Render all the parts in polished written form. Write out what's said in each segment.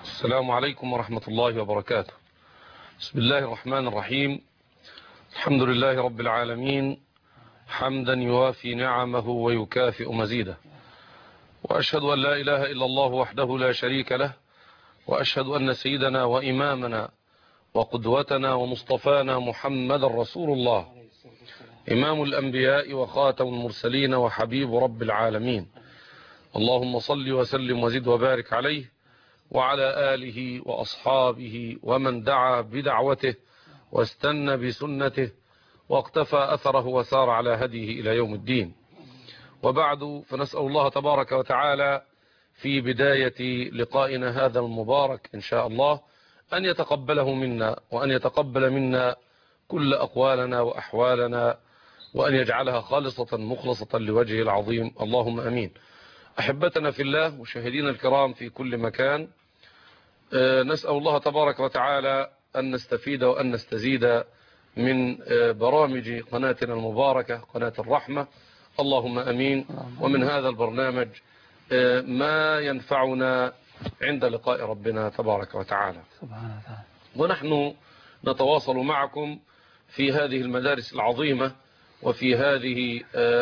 السلام عليكم ورحمة الله وبركاته. بسم الله الرحمن الرحيم. الحمد لله رب العالمين، حمدا يوافي نعمه ويكافئ مزيده، وأشهد أن لا إله إلا الله وحده لا شريك له، وأشهد أن سيدنا وإمامنا وقدوتنا ومصطفانا محمد رسول الله، إمام الأنبياء وخاتم المرسلين وحبيب رب العالمين. اللهم صل وسلم وزد وبارك عليه وعلى آله وأصحابه ومن دعا بدعوته واستنى بسنته واقتفى أثره وسار على هديه إلى يوم الدين. وبعد، فنسأل الله تبارك وتعالى في بداية لقائنا هذا المبارك إن شاء الله أن يتقبله منا، وأن يتقبل منا كل أقوالنا وأحوالنا، وأن يجعلها خالصة مخلصة لوجهه العظيم، اللهم أمين. أحبتنا في الله، مشاهدين الكرام في كل مكان، نسأل الله تبارك وتعالى أن نستفيد وأن نستزيد من برامج قناتنا المباركة قناة الرحمة، اللهم أمين. ومن هذا البرنامج ما ينفعنا عند لقاء ربنا تبارك وتعالى. ونحن نتواصل معكم في هذه المدارس العظيمة وفي هذه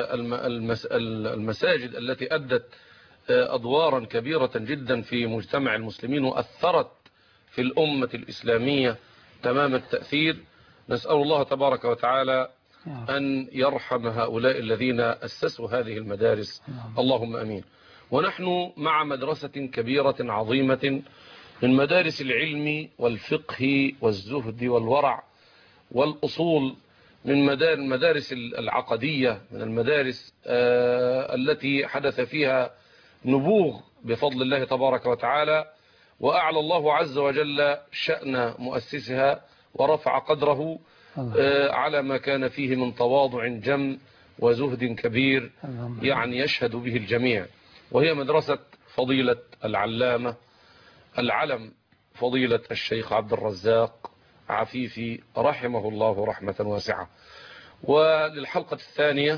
المساجد التي أدت أدوارا كبيرة جدا في مجتمع المسلمين وأثرت في الأمة الإسلامية تمام التأثير. نسأل الله تبارك وتعالى أن يرحم هؤلاء الذين أسسوا هذه المدارس، اللهم أمين. ونحن مع مدرسة كبيرة عظيمة من مدارس العلم والفقه والزهد والورع والأصول، من المدارس العقدية، من المدارس التي حدث فيها نبوغ بفضل الله تبارك وتعالى، وأعلى الله عز وجل شأن مؤسسها ورفع قدره على ما كان فيه من تواضع جم وزهد كبير يعني يشهد به الجميع. وهي مدرسة فضيلة العلامة العلم فضيلة الشيخ عبد الرزاق عفيفي رحمه الله رحمة واسعة. وللحلقة الثانية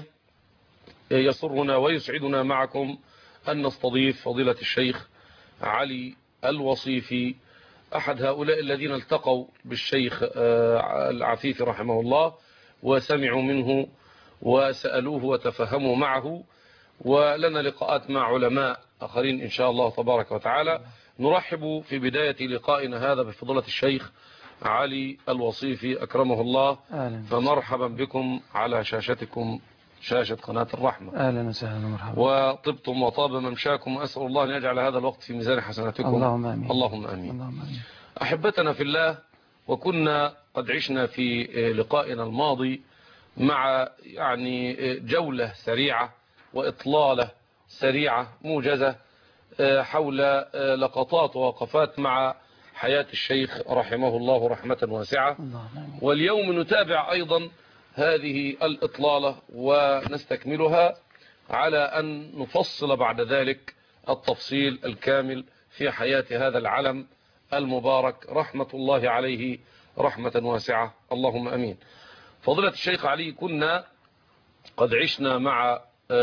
يسرنا ويسعدنا معكم أن نستضيف فضيلة الشيخ علي الوصيفي، أحد هؤلاء الذين التقوا بالشيخ العفيفي رحمه الله وسمعوا منه وسألوه وتفهموا معه، ولنا لقاءات مع علماء آخرين إن شاء الله تبارك وتعالى. نرحب في بداية لقائنا هذا بفضيلة الشيخ علي الوصيفي أكرمه الله، فمرحبا بكم على شاشتكم، شاشة قناة الرحمة. أهلا وسهلا ومرحبا. وطبتم وطاب ممشاكم، وأسأل الله أن يجعل هذا الوقت في ميزان حسناتكم، اللهم آمين. اللهم آمين. أحبتنا في الله، وكنا قد عشنا في لقائنا الماضي مع يعني جولة سريعة وإطلالة سريعة موجزة حول لقطات ووقفات مع حياة الشيخ رحمه الله رحمة واسعة. واليوم نتابع أيضا هذه الإطلالة ونستكملها على أن نفصل بعد ذلك التفصيل الكامل في حياة هذا العلم المبارك رحمة الله عليه رحمة واسعة، اللهم أمين. فضيلة الشيخ علي، كنا قد عشنا مع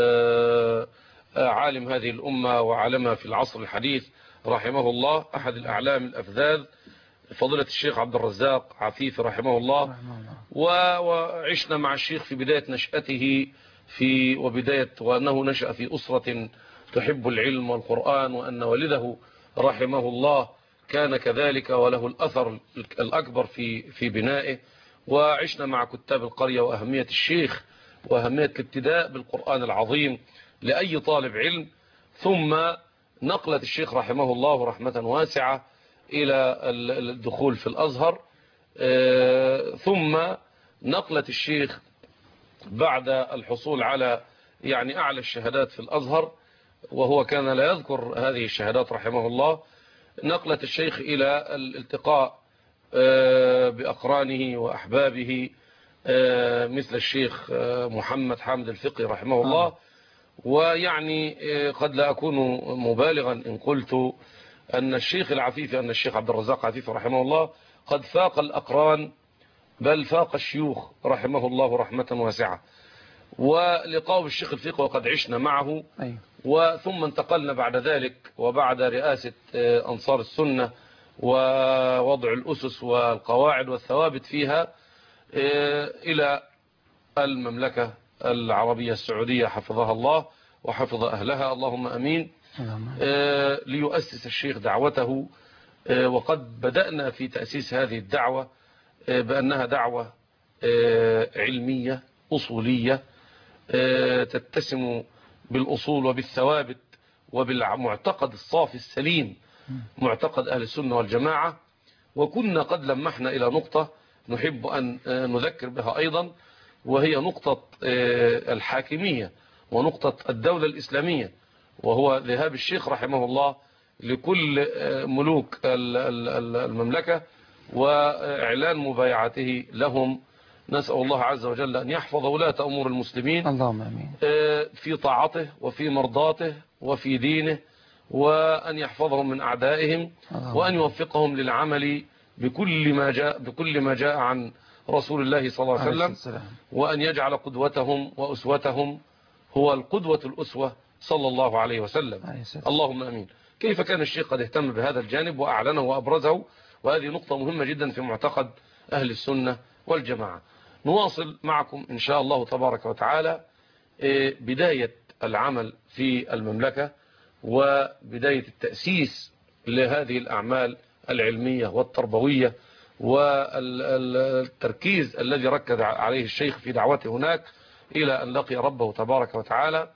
عالم هذه الأمة وعالمها في العصر الحديث رحمه الله، أحد الأعلام الأفذاذ، فضيلة الشيخ عبد الرزاق عفيفي رحمه الله. وعشنا مع الشيخ في بداية نشأته وأنه نشأ في أسرة تحب العلم والقرآن، وأن والده رحمه الله كان كذلك وله الأثر الأكبر في بنائه. وعشنا مع كتاب القرية وأهمية الشيخ وأهمية الابتداء بالقرآن العظيم لأي طالب علم، ثم نقلة الشيخ رحمه الله رحمة واسعة إلى الدخول في الأزهر، ثم نقلة الشيخ بعد الحصول على يعني أعلى الشهادات في الأزهر، وهو كان لا يذكر هذه الشهادات رحمه الله، نقلة الشيخ إلى الالتقاء بأقرانه وأحبابه مثل الشيخ محمد حامد الفقي رحمه الله. ويعني قد لا أكون مبالغا إن قلت أن الشيخ العفيفي، أن الشيخ عبد الرزاق عفيفي رحمه الله قد فاق الأقران، بل فاق الشيوخ رحمه الله رحمة واسعة. ولقاء بالشيخ الفقي وقد عشنا معه، وثم انتقلنا بعد ذلك وبعد رئاسة أنصار السنة ووضع الأسس والقواعد والثوابت فيها إلى المملكة العربية السعودية حفظها الله وحفظ أهلها، اللهم أمين. ليؤسس الشيخ دعوته، وقد بدأنا في تأسيس هذه الدعوة بأنها دعوة علمية أصولية تتسم بالأصول وبالثوابت وبالمعتقد الصافي السليم، معتقد أهل السنة والجماعة. وكنا قد لمحنا إلى نقطة نحب أن نذكر بها أيضا، وهي نقطة الحاكمية ونقطة الدولة الإسلامية، وهو ذهاب الشيخ رحمه الله لكل ملوك المملكة وإعلان مبايعته لهم. نسأل الله عز وجل أن يحفظ ولاة أمور المسلمين، اللهم آمين، في طاعته وفي مرضاته وفي دينه، وأن يحفظهم من أعدائهم، وأن يوفقهم للعمل بكل ما جاء عن رسول الله صلى الله عليه وسلم، وأن يجعل قدوتهم وأسوتهم هو القدوة الأسوة صلى الله عليه وسلم. اللهم أمين. كيف كان الشيخ قد اهتم بهذا الجانب وأعلنه وأبرزه، وهذه نقطة مهمة جدا في معتقد أهل السنة والجماعة. نواصل معكم إن شاء الله تبارك وتعالى بداية العمل في المملكة وبداية التأسيس لهذه الأعمال العلمية والتربوية والتركيز الذي ركز عليه الشيخ في دعوته هناك إلى أن لقي ربه تبارك وتعالى.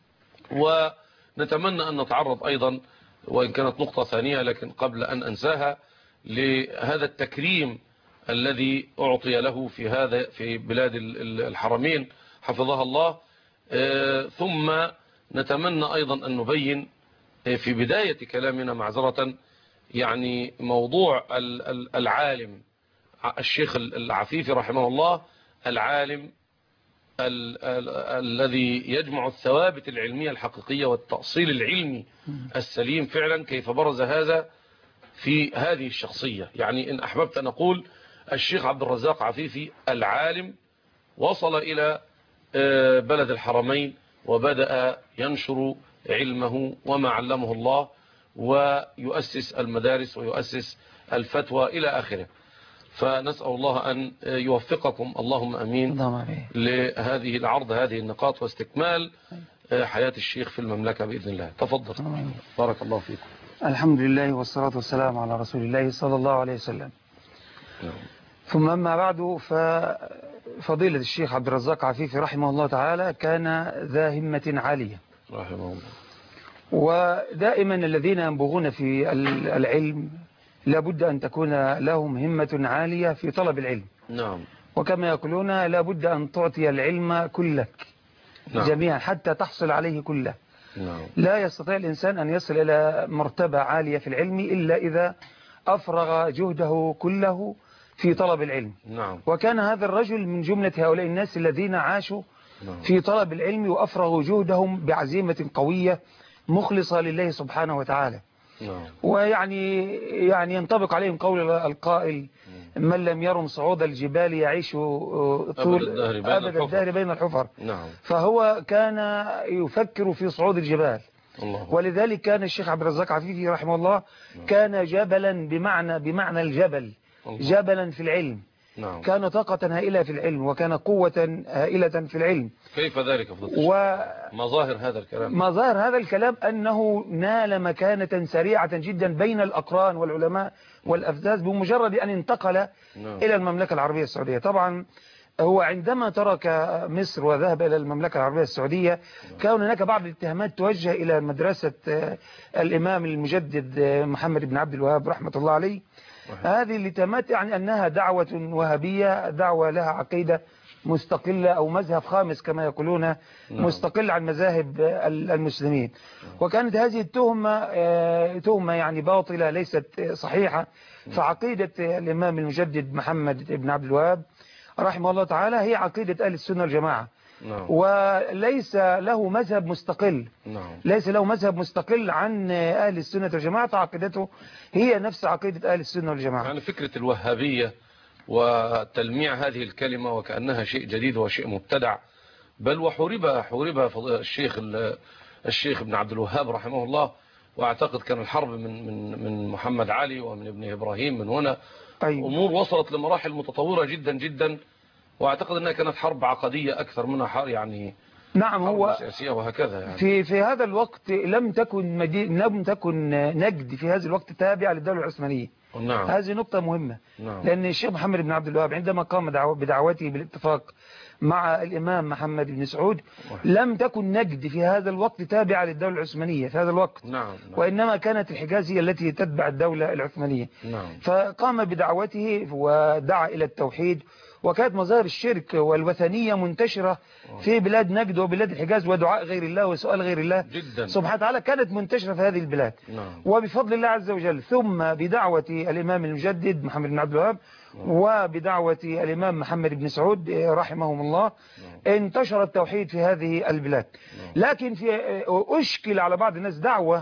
ونتمنى أن نتعرض أيضا، وإن كانت نقطة ثانية لكن قبل أن أنساها، لهذا التكريم الذي أعطي له في بلاد الحرمين حفظها الله. ثم نتمنى أيضا أن نبين في بداية كلامنا معذرة يعني موضوع العالم الشيخ العفيفي رحمه الله، العالم الذي يجمع الثوابت العلمية الحقيقية والتأصيل العلمي السليم فعلا، كيف برز هذا في هذه الشخصية. يعني إن أحببت أن أقول الشيخ عبد الرزاق عفيفي العالم وصل إلى بلد الحرمين وبدأ ينشر علمه وما علمه الله، ويؤسس المدارس ويؤسس الفتوى إلى آخره. فنسأل الله أن يوفقكم اللهم أمين لهذه العرض، هذه النقاط، واستكمال حياة الشيخ في المملكة بإذن الله. تفضل. بارك الله فيكم. الحمد لله والصلاة والسلام على رسول الله صلى الله عليه وسلم. ثم أما بعد، ففضيلة الشيخ عبد الرزاق عفيفي رحمه الله تعالى كان ذا همة عالية رحمه الله. ودائما الذين ينبغون في العلم لابد أن تكون لهم همة عالية في طلب العلم. نعم. وكما يقولون لابد أن تعطي العلم كلك. نعم. جميعا حتى تحصل عليه كله. نعم. لا يستطيع الإنسان أن يصل إلى مرتبة عالية في العلم إلا إذا أفرغ جهده كله في طلب العلم. نعم. وكان هذا الرجل من جملة هؤلاء الناس الذين عاشوا في طلب العلم وأفرغوا جهدهم بعزيمة قوية مخلصة لله سبحانه وتعالى. ويعني ينطبق عليهم قول القائل: من لم يرم صعود الجبال يعيش طول أبد الدهر بين الحفر. نعم. فهو كان يفكر في صعود الجبال. الله. ولذلك كان الشيخ عبد الرزاق عفيفي رحمه الله كان جبلا بمعنى الجبل. الله. جبلا في العلم. نعم. كان طاقة هائلة في العلم، وكان قوة هائلة في العلم. كيف ذلك مظاهر هذا الكلام؟ مظاهر هذا الكلام أنه نال مكانة سريعة جدا بين الأقران والعلماء والأفذاذ بمجرد أن انتقل إلى المملكة العربية السعودية. طبعا هو عندما ترك مصر وذهب إلى المملكة العربية السعودية كان هناك بعض الاتهامات توجه إلى مدرسة الإمام المجدد محمد بن عبد الوهاب رحمة الله عليه. هذه الاتهامات يعني أنها دعوة وهابية، دعوة لها عقيدة مستقلة أو مذهب خامس كما يقولون، مستقل عن مذاهب المسلمين. وكانت هذه تهمة يعني باطلة ليست صحيحة. فعقيدة الإمام المجدد محمد بن عبد الوهاب رحمه الله تعالى هي عقيدة أهل السنة والجماعة. وليس له مذهب مستقل. ليس له مذهب مستقل عن أهل السنة والجماعة، فعقيدته هي نفس عقيدة أهل السنة والجماعة. يعني فكرة الوهابية وتلميع هذه الكلمة وكأنها شيء جديد وشيء مبتدع، بل وحوربها الشيخ ابن عبد الوهاب رحمه الله واعتقد كان الحرب من محمد علي ومن ابن إبراهيم من هنا. أيوة. أمور وصلت لمراحل متطورة جدا جدا، واعتقد انها كانت حرب عقدية اكثر منها حرب يعني نعم. حرب هو سياسية وهكذا يعني. في هذا الوقت لم تكن نجد في هذا الوقت تابعة للدولة العثمانية. نعم. هذه نقطة مهمة. نعم. لأن الشيخ محمد بن عبد الوهاب عندما قام بدعوته بالاتفاق مع الإمام محمد بن سعود لم تكن نجد في هذا الوقت تابعة للدولة العثمانية في هذا الوقت. نعم. وإنما كانت الحجاز هي التي تتبع الدولة العثمانية. نعم. فقام بدعوته ودعا إلى التوحيد، وكانت مظاهر الشرك والوثنية منتشرة في بلاد نجد وبلاد الحجاز، ودعاء غير الله وسؤال غير الله جدا سبحانه وتعالى كانت منتشرة في هذه البلاد. نعم. وبفضل الله عز وجل ثم بدعوة الإمام المجدد محمد بن عبد الوهاب وبدعوة الإمام محمد بن سعود رحمهم الله انتشر التوحيد في هذه البلاد. لكن أشكل على بعض الناس دعوة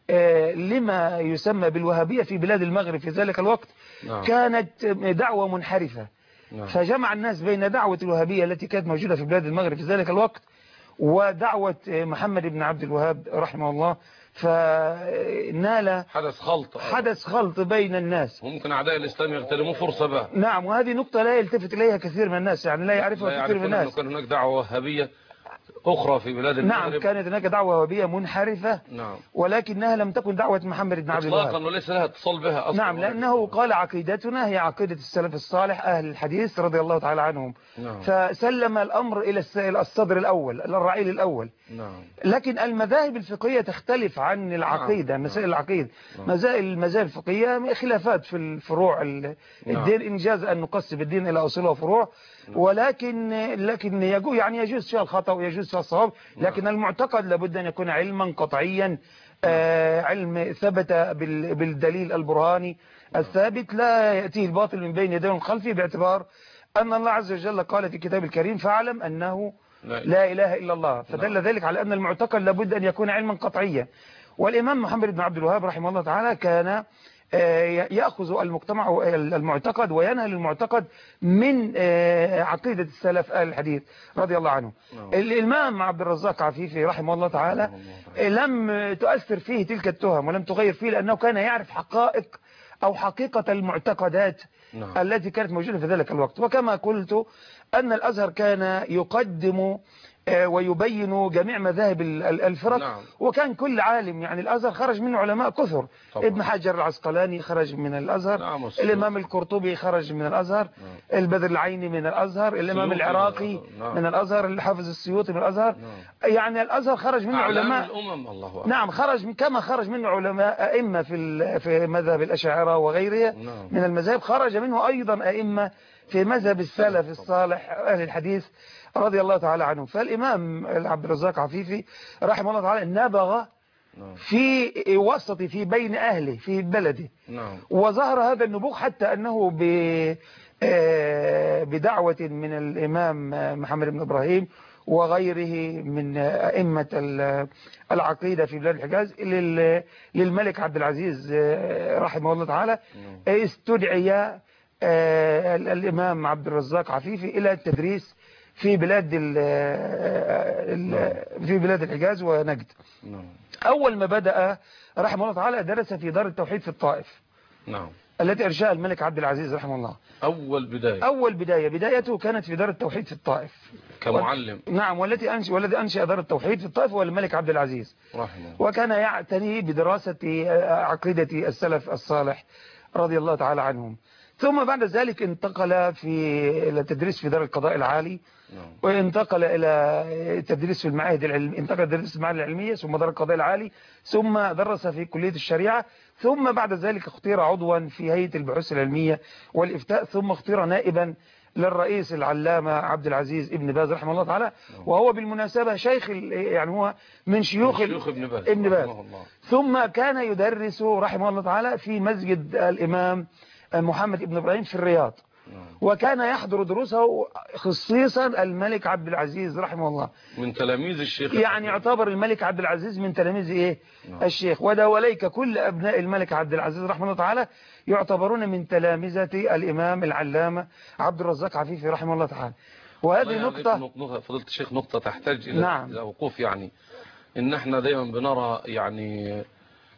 لما يسمى بالوهابية في بلاد المغرب في ذلك الوقت. كانت دعوة منحرفة. فجمع الناس بين دعوة الوهابية التي كانت موجودة في بلاد المغرب في ذلك الوقت ودعوة محمد بن عبد الوهاب رحمه الله، فنال حدث خلط بين الناس. ممكن أعداء الإسلام يغتنموا فرصة بقى. نعم. وهذه نقطة لا يلتفت إليها كثير من الناس، يعني لا يعرفها كثير من الناس. كان هناك دعوة وهابية أخرى في بلاد المغرب. نعم. كانت هناك دعوة وهابية منحرفة. نعم. ولكنها لم تكن دعوة محمد بن عبد الوهاب إطلاقا، وليس لها اتصال بها أصلا. نعم. لأنه قال عقيدتنا هي عقيدة السلف الصالح أهل الحديث رضي الله تعالى عنهم. نعم. فسلم الأمر إلى الصدر الأول، إلى الرعيل الأول. نعم. لكن المذاهب الفقهية تختلف عن العقيدة. نعم. مسائل العقيدة. نعم. المذاهب الفقهية خلافات في الفروع الدين. إنجاز أن نقسم الدين إلى أصول وفروع. ولكن يجوز فيها الخطأ ويجوز فيها الصواب. لكن المعتقد لابد أن يكون علما قطعيا، علم ثبت بالدليل البرهاني الثابت، لا يأتيه الباطل من بين يديه الخلفي، باعتبار أن الله عز وجل قال في كتاب الكريم فاعلم أنه لا إله إلا الله. فدل ذلك على أن المعتقد لابد أن يكون علما قطعيا. والإمام محمد بن عبد الوهاب رحمه الله تعالى كان يأخذ المعتقد وينهل المعتقد من عقيدة السلف آل الحديث رضي الله عنه. الإمام عبد الرزاق عفيفي رحمه الله تعالى لم تؤثر فيه تلك التهم ولم تغير فيه، لأنه كان يعرف حقائق أو حقيقة المعتقدات التي كانت موجودة في ذلك الوقت. وكما قلت أن الأزهر كان يقدم ويبين جميع مذاهب الفرق. نعم. وكان كل عالم، يعني الأزهر خرج منه علماء كثر. طبعا. ابن حجر العسقلاني خرج من الأزهر. نعم. الإمام القرطبي خرج من الأزهر. نعم. البدر العيني من الأزهر. الإمام العراقي من الأزهر. الحافظ السيوطي من الأزهر. نعم. يعني الأزهر خرج منه علماء الأمم. الله أكبر. نعم. كما خرج منه علماء أئمة في مذهب الأشاعرة وغيرها. نعم. من المذاهب. خرج منه أيضا أئمة في مذهب السلف الصالح أهل الحديث رضي الله تعالى عنهم. فالإمام عبد الرزاق عفيفي رحمه الله تعالى نبغ في وسط في بين أهله في بلده. وظهر هذا النبوغ حتى أنه بدعوة من الإمام محمد بن إبراهيم وغيره من أئمة العقيدة في بلاد الحجاز للملك عبد العزيز رحمه الله تعالى استدعي الإمام عبد الرزاق عفيفي إلى التدريس في بلاد الحجاز ونجد. أول ما بدأ رحمه الله تعالى درس في دار التوحيد في الطائف. نعم. التي أرشاها الملك عبد العزيز رحمه الله. أول بدايته كانت في دار التوحيد في الطائف كمعلم. نعم. والذي أنشأ دار التوحيد في الطائف هو الملك عبد العزيز رحمه. وكان يعتني بدراسة عقيدة السلف الصالح رضي الله تعالى عنهم. ثم بعد ذلك انتقل إلى التدريس في دار القضاء العالي. وانتقل إلى تدريس في المعاهد العلمية، انتقل تدريس في المعاهد العلمية ثم دار القضاء العالي، ثم درس في كلية الشريعة، ثم بعد ذلك اختير عضوا في هيئة البحوث العلمية والإفتاء، ثم اختير نائبا للرئيس العلامة عبد العزيز ابن باز رحمه الله تعالى. وهو بالمناسبة شيخ، يعني هو من شيوخ ابن باز. ثم كان يدرس رحمه الله تعالى في مسجد الإمام محمد ابن إبراهيم في الرياض. وكان يحضر دروسه خصيصا الملك عبد العزيز رحمه الله من تلاميذ الشيخ، يعني يعتبر الملك عبد العزيز من تلاميذ الشيخ. ودوليك كل أبناء الملك عبد العزيز رحمه الله تعالى يعتبرون من تلامذة الإمام العلامة عبد الرزاق عفيفي رحمه الله تعالى. وهذه نقطة فضيلة الشيخ، نقطة تحتاج إلى وقوف. يعني إن احنا دايما بنرى يعني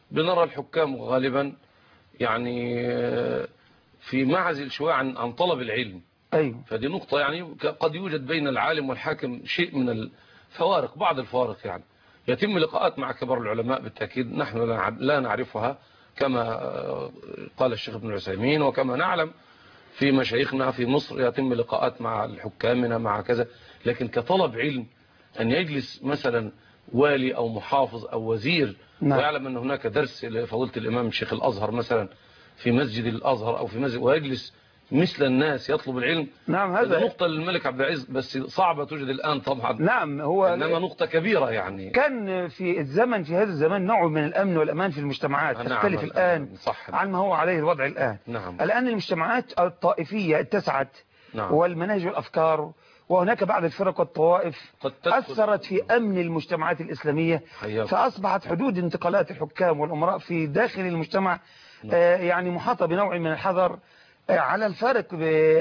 بنرى الحكام غالبا يعني في معزل شوية عن طلب العلم. أيوه. فدي نقطة يعني قد يوجد بين العالم والحاكم شيء من الفوارق، بعض الفوارق يعني. يتم لقاءات مع كبار العلماء بالتأكيد نحن لا نعرفها كما قال الشيخ ابن العثيمين، وكما نعلم في مشايخنا في مصر يتم لقاءات مع الحكامنا مع كذا. لكن كطلب علم أن يجلس مثلا والي أو محافظ أو وزير ويعلم أن هناك درس لفضيلة الإمام الشيخ الأزهر مثلا في مسجد الأزهر أو في مسجد، ويجلس مثل الناس يطلب العلم. نعم، هذا نقطة للملك عبد العزيز، بس صعبة توجد الآن طبعا. نعم، هو إنما نقطة كبيرة يعني. كان في هذا الزمان نوع من الأمن والأمان في المجتمعات تختلف الآن عن ما هو عليه الوضع الآن. الآن المجتمعات الطائفية اتسعت، والمناهج والأفكار، وهناك بعض الفرق والطوائف أثرت في أمن المجتمعات الإسلامية، فأصبحت حدود انتقالات الحكام والأمراء في داخل المجتمع يعني محاطة بنوع من الحذر، على الفارق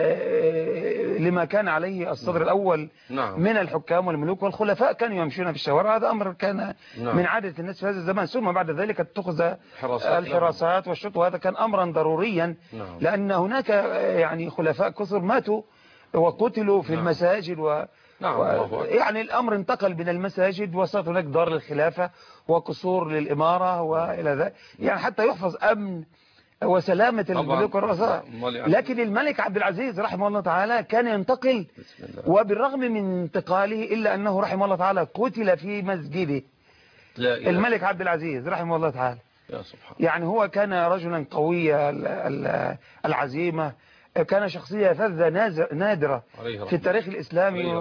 لما كان عليه الصدر الأول من الحكام والملوك والخلفاء. كانوا يمشون في الشوارع، هذا أمر كان من عادة الناس في هذا الزمان. ثم بعد ذلك اتخذ الحراسات والشرطة، وهذا كان أمرا ضروريا، لأن هناك يعني خلفاء كثر ماتوا وقتلوا في المساجد يعني الأمر انتقل من المساجد، وصارت هناك دار للخلافة وقصور للإمارة وإلى ذلك، يعني حتى يحفظ أمن وسلامة الملوك والرؤساء. لكن الملك عبد العزيز رحمه الله تعالى كان ينتقل، وبالرغم من انتقاله إلا أنه رحمه الله تعالى قتل في مسجده. الملك عبد العزيز رحمه الله تعالى يعني هو كان رجلا قويا العزيمة، كان شخصية فذة نادرة في التاريخ الإسلامي،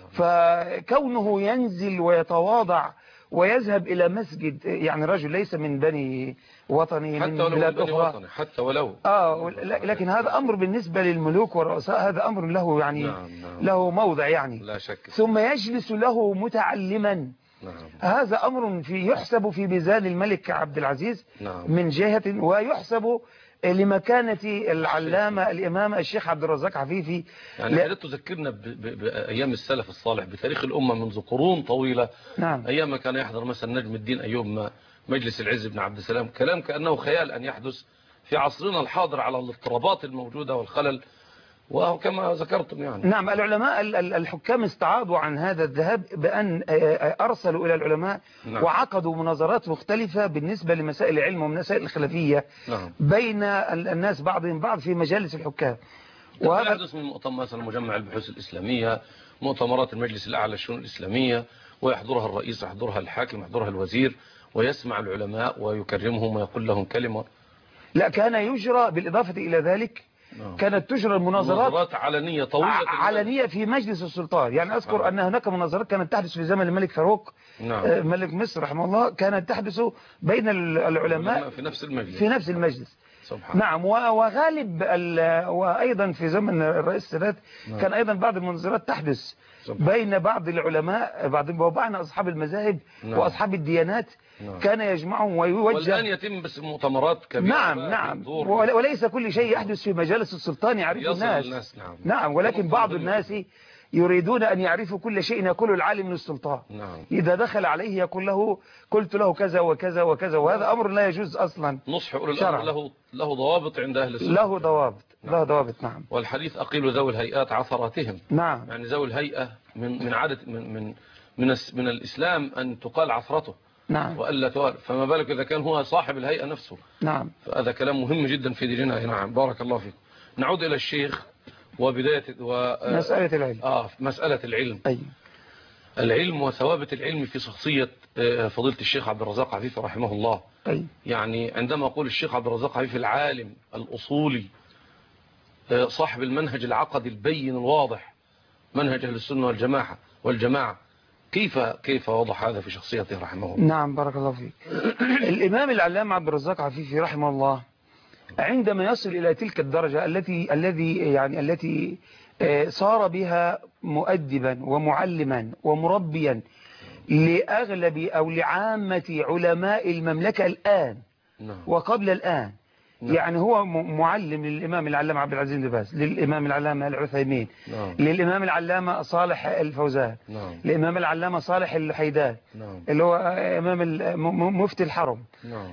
فكونه ينزل ويتواضع ويذهب إلى مسجد، يعني رجل ليس من بني وطني من بلاد أخرى حتى ولو لكن هذا أمر بالنسبة للملوك والرؤساء، هذا أمر له يعني له موضع يعني. لا شك. ثم يجلس له متعلما، هذا أمر يحسب في ميزان الملك عبد العزيز من جهة، ويحسب لمكانة العلامة الإمام الشيخ عبد الرزاق عفيفي. يعني حضرتك تذكرنا بأيام السلف الصالح بتاريخ الأمة منذ قرون طويلة. أيام كان يحضر مثلا نجم الدين أيوب مجلس العز بن عبد السلام، كلام كأنه خيال أن يحدث في عصرنا الحاضر على الاضطرابات الموجودة والخلل، وكما ذكرتم يعني. نعم، العلماء الحكام استعاضوا عن هذا الذهاب بأن أرسلوا إلى العلماء وعقدوا مناظرات مختلفة بالنسبة لمسائل العلم ومسائل الخلافية بين الناس بعضهم بعض في مجالس الحكام. وهذا يحدث من مؤتمر مثلا مجمع البحوث الإسلامية، مؤتمرات المجلس الأعلى للشؤون الإسلامية، ويحضرها الرئيس، يحضرها الحاكم، يحضرها الوزير، ويسمع العلماء ويكرمهم ويقول لهم كلمة. لا، كان يجرى بالإضافة إلى ذلك كانت تجرى المناظرات علنية طويلة علنية في مجلس السلطان. يعني أذكر أن هناك مناظرات كانت تحدث في زمن الملك فاروق ملك مصر رحمه الله، كانت تحدث بين العلماء في نفس المجلس. نعم، وغالب وأيضا في زمن الرئيس السادات كان أيضا بعض المناظرات تحدث بين بعض العلماء، بعض أصحاب المذاهب وأصحاب الديانات، كان يجمعهم ويوجه. والآن يتم بس مؤتمرات كبيرة. نعم وليس كل شيء يحدث في مجالس السلطان يعرفه الناس. نعم، ولكن بعض الناس يريدون أن يعرفوا كل شيء يقول العالم من السلطان. إذا دخل عليه يقول له قلت له كذا وكذا وكذا، وهذا أمر لا يجوز أصلا. نصح أولي الأمر له ضوابط عند أهل السنة. له ضوابط. نعم. والحديث أقيل ذوي الهيئات عثراتهم. نعم. يعني ذوي الهيئة من عادة من الإسلام أن تقال عثرته. نعم. وألا توال، فما بالك إذا كان هو صاحب الهيئة نفسه. نعم. فهذا كلام مهم جدا في ديننا. نعم، بارك الله فيك. نعود إلى الشيخ وبداية مسألة العلم. مسألة العلم. أيوة. العلم وثوابت العلم في شخصية فضيلة الشيخ عبد الرزاق عفيفي رحمه الله. أيوة. يعني عندما أقول الشيخ عبد الرزاق عفيفي العالم الأصولي صاحب المنهج العقدي البين الواضح، منهج أهل السنة والجماعة، كيف وضح هذا في شخصيته رحمه الله؟ نعم، بارك الله فيك. الإمام العلامة عبد الرزاق عفيفي رحمه الله عندما يصل إلى تلك الدرجة التي صار بها مؤدبا ومعلما ومربيا لأغلب أو لعامة علماء المملكة الآن وقبل الآن، نعم. يعني هو معلم للإمام العلامة عبد العزيز بن باز، للإمام العلامة العثيمين، نعم. للإمام العلامة صالح الفوزان، نعم. للإمام العلامة صالح الحيدان، نعم. اللي هو إمام مفتي الحرم، نعم.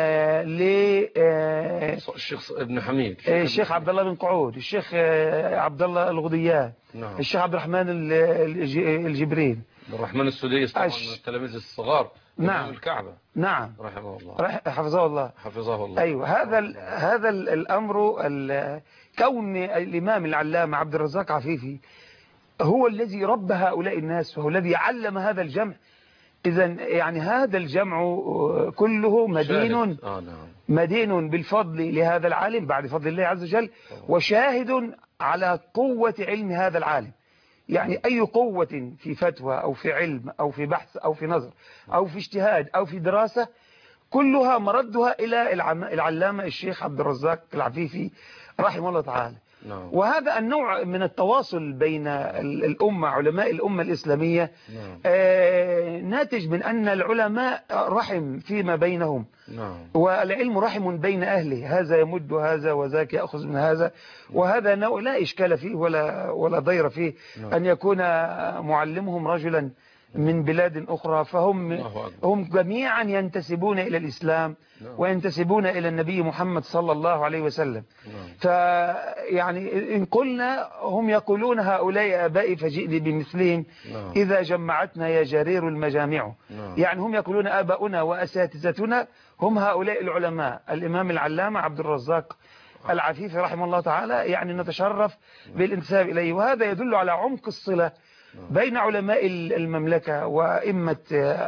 الشيخ ابن حميد، الشيخ عبد الله بن قعود، الشيخ عبد الله الغضيان، نعم. الشيخ عبد الرحمن الجبرين، عبد الرحمن السديس طبعا من التلاميذ الصغار، نعم. إمام الكعبة، نعم، رحمه الله، حفظه الله. حفظه الله. أيوة، هذا الأمر، كون الإمام العلامة عبد الرزاق عفيفي هو الذي ربى هؤلاء الناس، وهو الذي علم هذا الجمع. إذا يعني هذا الجمع كله مدين، نعم. مدين بالفضل لهذا العالم بعد فضل الله عز وجل، وشاهد على قوة علم هذا العالم. يعني أي قوة في فتوى أو في علم أو في بحث أو في نظر أو في اجتهاد أو في دراسة، كلها مردها إلى العلامة الشيخ عبد الرزاق العفيفي رحمه الله تعالى. نعم. وهذا النوع من التواصل بين الأمة، علماء الأمة الإسلامية، نعم. ناتج من أن العلماء رحم فيما بينهم. نعم. والعلم رحم بين أهله، هذا يمد هذا وذاك يأخذ من هذا، وهذا نوع لا إشكال فيه ولا ضير فيه. نعم. أن يكون معلمهم رجلا من بلاد أخرى، هم جميعا ينتسبون إلى الإسلام، وينتسبون إلى النبي محمد صلى الله عليه وسلم. فيعني إن قلنا هم يقولون هؤلاء آبائي فجئني بمثلهم إذا جمعتنا يا جرير المجامع. يعني هم يقولون آباؤنا وأساتذتنا هم هؤلاء العلماء، الإمام العلامة عبد الرزاق العفيفي رحمه الله تعالى. يعني نتشرف بالانتساب إليه، وهذا يدل على عمق الصلة بين علماء المملكة وأئمة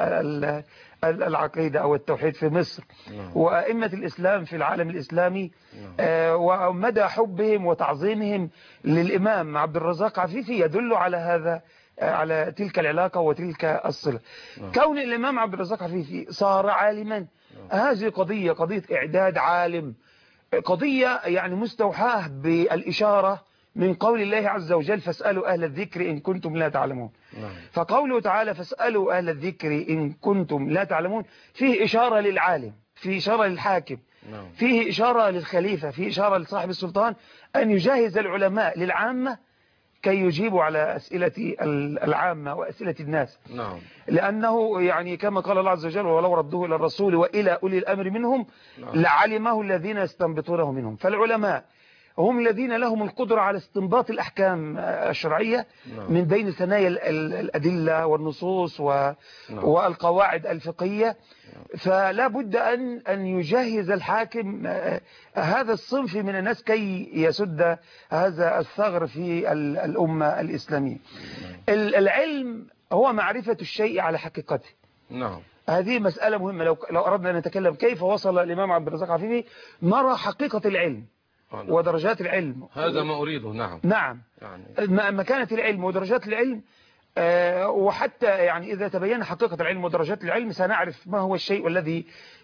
العقيدة أو التوحيد في مصر، وأئمة الإسلام في العالم الإسلامي، ومدى حبهم وتعظيمهم للإمام عبد الرزاق عفيفي يدل على هذا، على تلك العلاقة وتلك الصلة. كون الإمام عبد الرزاق عفيفي صار عالما، هذه قضية إعداد عالم، قضية يعني مستوحاة بالإشارة من قول الله عز وجل فاسألوا أهل الذكر إن كنتم لا تعلمون. فقوله تعالى فاسألوا أهل الذكر إن كنتم لا تعلمون فيه إشارة للعالم، فيه إشارة للحاكم، فيه إشارة للخليفة، فيه إشارة لصاحب السلطان أن يجهز العلماء للعامة كي يجيبوا على أسئلة العامة وأسئلة الناس. لأنه يعني كما قال الله عز وجل ولو ردوه إلى الرسول وإلى أولي الأمر منهم لعلمه الذين يستنبطونه منهم. فالعلماء هم الذين لهم القدرة على استنباط الأحكام الشرعية من بين ثنايا الأدلة والنصوص والقواعد الفقهية. فلا بد أن يجهز الحاكم هذا الصنف من الناس كي يسد هذا الثغر في الأمة الإسلامية. العلم هو معرفة الشيء على حقيقته. هذه مسألة مهمة. لو أردنا أن نتكلم كيف وصل الإمام عبد الرزاق عفيفي نرى حقيقة العلم ودرجات العلم. هذا ما أريده. نعم. يعني مكانة العلم ودرجات العلم، وحتى يعني إذا تبين حقيقة العلم ودرجات العلم سنعرف ما هو الشيء الذي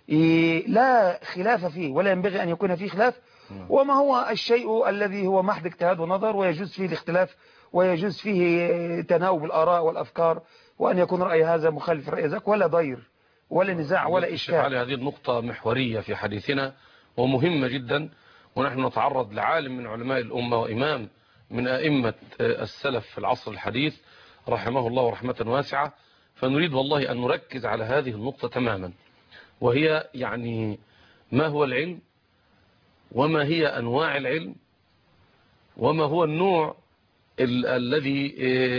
لا خلاف فيه ولا ينبغي أن يكون فيه خلاف، وما هو الشيء الذي هو محض اجتهاد ونظر ويجوز فيه الاختلاف ويجوز فيه تناوب الآراء والأفكار، وأن يكون رأي هذا مخالف رأي ذاك، ولا ضير ولا نزاع ولا إشكال. على هذه النقطة محورية في حديثنا ومهمة جدا، ونحن نتعرض لعالم من علماء الأمة وإمام من أئمة السلف في العصر الحديث رحمه الله رحمة واسعة. فنريد والله أن نركز على هذه النقطة تماما، وهي يعني ما هو العلم، وما هي أنواع العلم، وما هو النوع الذي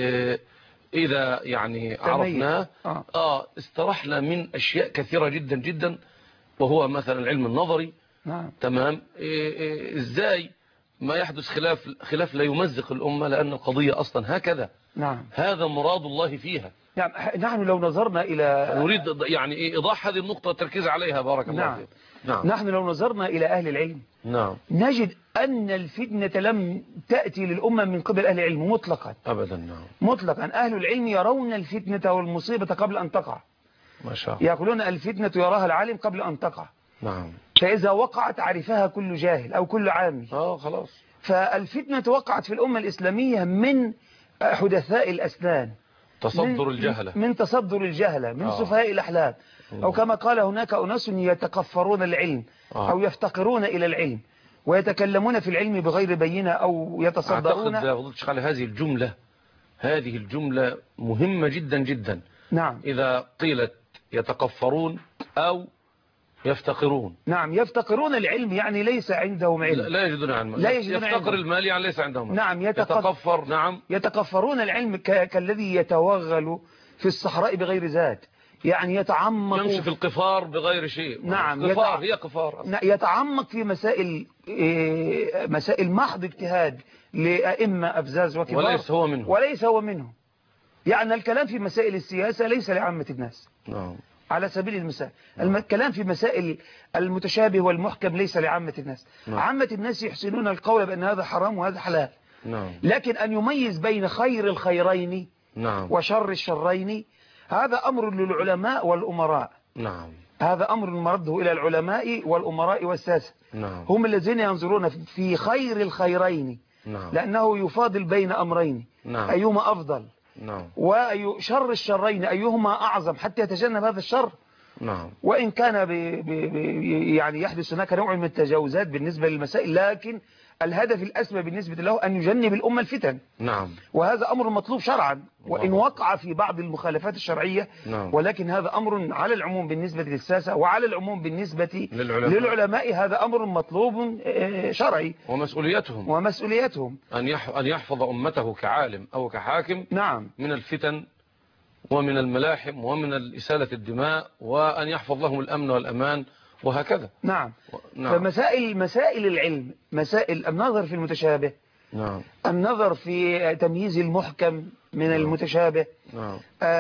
إذا يعني عرفناه استرحنا من أشياء كثيرة جدا جدا، وهو مثلا العلم النظري. تمام. إزاي ما يحدث خلاف لا يمزق الأمة، لأن القضية أصلا هكذا. هذا مراد الله فيها. نحن لو نظرنا إلى نريد يعني إيضاح هذه النقطة والتركيز عليها. بارك الله فيك. نحن لو نظرنا إلى أهل العلم نجد أن الفتنة لم تأتي للأمة من قبل أهل العلم مطلقا أبدا. مطلقا. أهل العلم يرون الفتنة والمصيبة قبل أن تقع. ما شاء الله. يقولون الفتنة يراها العالم قبل أن تقع. فإذا وقعت عرفها كل جاهل أو كل عامي. خلاص. فالفتنة وقعت في الأمة الإسلامية من حدثاء الأسنان، تصدر الجهلة، من تصدر الجهلة، من سفهاء الأحلام. أو كما قال هناك أناس يتكفرون العلم أو يفتقرون إلى العلم ويتكلمون في العلم بغير بينة أو يتصدرون. أعتقد فضلت شيخ علي هذه الجملة مهمة جدا جدا. نعم. إذا قيلت يتكفرون أو يفتقرون. نعم، يفتقرون العلم يعني ليس عندهم علم، لا يجدون علم. لا يجدون يفتقر علم. المال يعني ليس عندهم علم. نعم، يتكفر. نعم، يتكفرون العلم كالذي يتوغل في الصحراء بغير ذات، يعني يتعمق، يمشي في القفار بغير شيء. نعم، قفار هي قفار. يتعمق في مسائل محض اجتهاد لأئمة أفزاز وكبار، وليس هو منه. يعني الكلام في مسائل السياسة ليس لعامة الناس. نعم. على سبيل المثال الكلام في مسائل المتشابه والمحكم ليس لعامة الناس. نعم. عامة الناس يحسنون القول بأن هذا حرام وهذا حلال. نعم. لكن أن يميز بين خير الخيرين نعم. وشر الشرين هذا أمر للعلماء والأمراء. نعم. هذا أمر مرده إلى العلماء والأمراء والساسة. نعم. هم الذين ينظرون في خير الخيرين. نعم. لأنه يفاضل بين أمرين. نعم. أيهما أفضل. نعم. وشر الشرين أيهما أعظم حتى يتجنب هذا الشر. نعم. وإن كان يعني يحدث هناك نوع من التجاوزات بالنسبة للمسائل، لكن الهدف الأسمى بالنسبة له أن يجنب الأمة الفتن. نعم. وهذا أمر مطلوب شرعا وإن وقع في بعض المخالفات الشرعية. نعم. ولكن هذا أمر على العموم بالنسبة للساسة وعلى العموم بالنسبة للعلماء هذا أمر مطلوب شرعي ومسؤوليتهم أن يحفظ أمته كعالم أو كحاكم. نعم. من الفتن ومن الملاحم ومن إسالة الدماء، وأن يحفظ لهم الأمن والأمان وهكذا. نعم. فمسائل العلم، مسائل النظر في المتشابه. نعم. النظر في تمييز المحكم من المتشابه. نعم.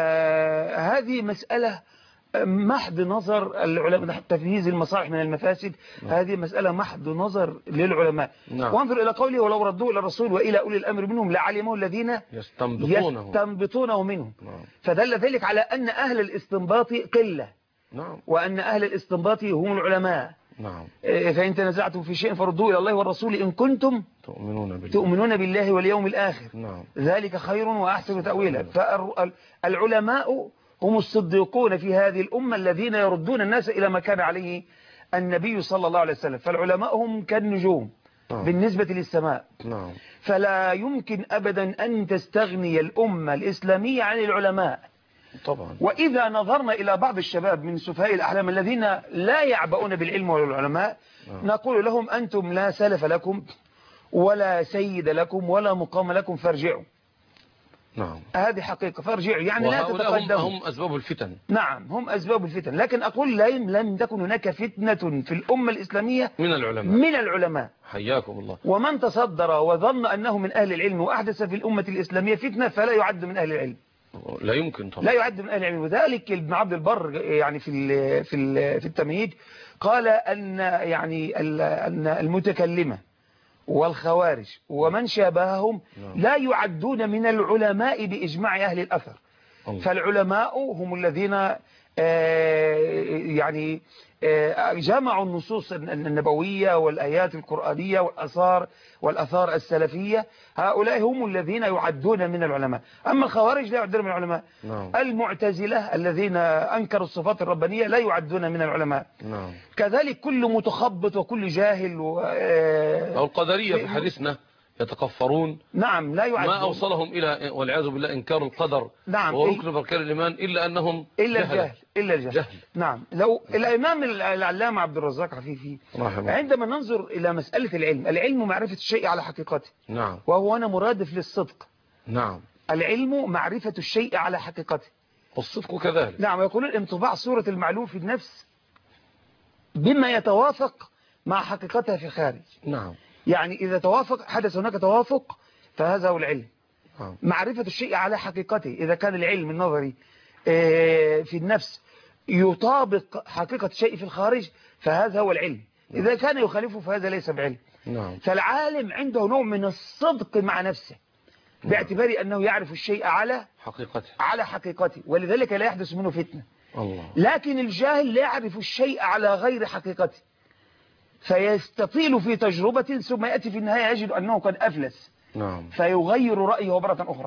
هذه مسألة محض نظر العلماء. تمييز المصالح من المفاسد. هذه مسألة محض نظر للعلماء. وانظر إلى قوله ولو ردوه إلى الرسول وإلى أولي الأمر منهم لعلمه الذين يستنبطونه منهم. فدل ذلك على أن أهل الاستنباط قلة. وأن أهل الاستنباط هم العلماء. فإن تنازعتم في شيء فردوه إلى الله والرسول إن كنتم تؤمنون بالله واليوم الآخر. ذلك خير وأحسن تأويلا. فالعلماء هم الصديقون في هذه الأمة الذين يردون الناس إلى ما كان عليه النبي صلى الله عليه وسلم. فالعلماء هم كالنجوم بالنسبة للسماء. فلا يمكن أبدا أن تستغني الأمة الإسلامية عن العلماء. طبعا. وإذا نظرنا إلى بعض الشباب من سفهاء الأحلام الذين لا يعبؤون بالعلم والعلماء نقول لهم أنتم لا سلف لكم ولا سيد لكم ولا مقام لكم فارجعوا. نعم. هذه حقيقة، فارجعوا يعني لا تتقدموا. هم أسباب الفتن. نعم، هم أسباب الفتن. لكن أقول لم تكن هناك فتنة في الأمة الإسلامية من العلماء. حياكم الله. ومن تصدر وظن أنه من أهل العلم وأحدث في الأمة الإسلامية فتنة فلا يعد من أهل العلم. لا يمكن طبعا. لا يعد من أهل العلم. وذلك ابن عبد البر يعني في التمهيد قال أن يعني أن المتكلمة والخوارج ومن شابههم لا يعدون من العلماء بإجماع أهل الأثر. فالعلماء هم الذين يعني جمعوا النصوص النبوية والآيات القرآنية والأثار السلفية. هؤلاء هم الذين يعدون من العلماء. أما الخوارج لا يعدون من العلماء. المعتزلة الذين أنكروا الصفات الربانية لا يعدون من العلماء. كذلك كل متخبط وكل جاهل أو القدرية في حديثنا يتكفرون. نعم، لا يعدون. ما أوصلهم إلى والعياذ بالله إنكار القدر. نعم. وركن بركان الإيمان إلا أنهم إلا الجهل. نعم. لو الإمام العلامة عبد الرزاق عفيفي عندما ننظر إلى مسألة العلم معرفة الشيء على حقيقته. نعم. وهو أنا مرادف للصدق. نعم. العلم معرفة الشيء على حقيقته. والصدق كذلك. نعم. ويقول الانطباع صورة المعلوم في النفس بما يتوافق مع حقيقتها في الخارج. نعم. يعني إذا حدث هناك توافق فهذا هو العلم. معرفة الشيء على حقيقته. إذا كان العلم النظري في النفس يطابق حقيقة الشيء في الخارج فهذا هو العلم. إذا كان يخالفه فهذا ليس بعلم. فالعالم عنده نوع من الصدق مع نفسه باعتبار أنه يعرف الشيء على حقيقته ولذلك لا يحدث منه فتنة. لكن الجاهل لا يعرف الشيء على غير حقيقته فيستطيل في تجربة ثم يأتي في النهاية يجد أنه قد أفلس. فيغير رأيه مرة أخرى.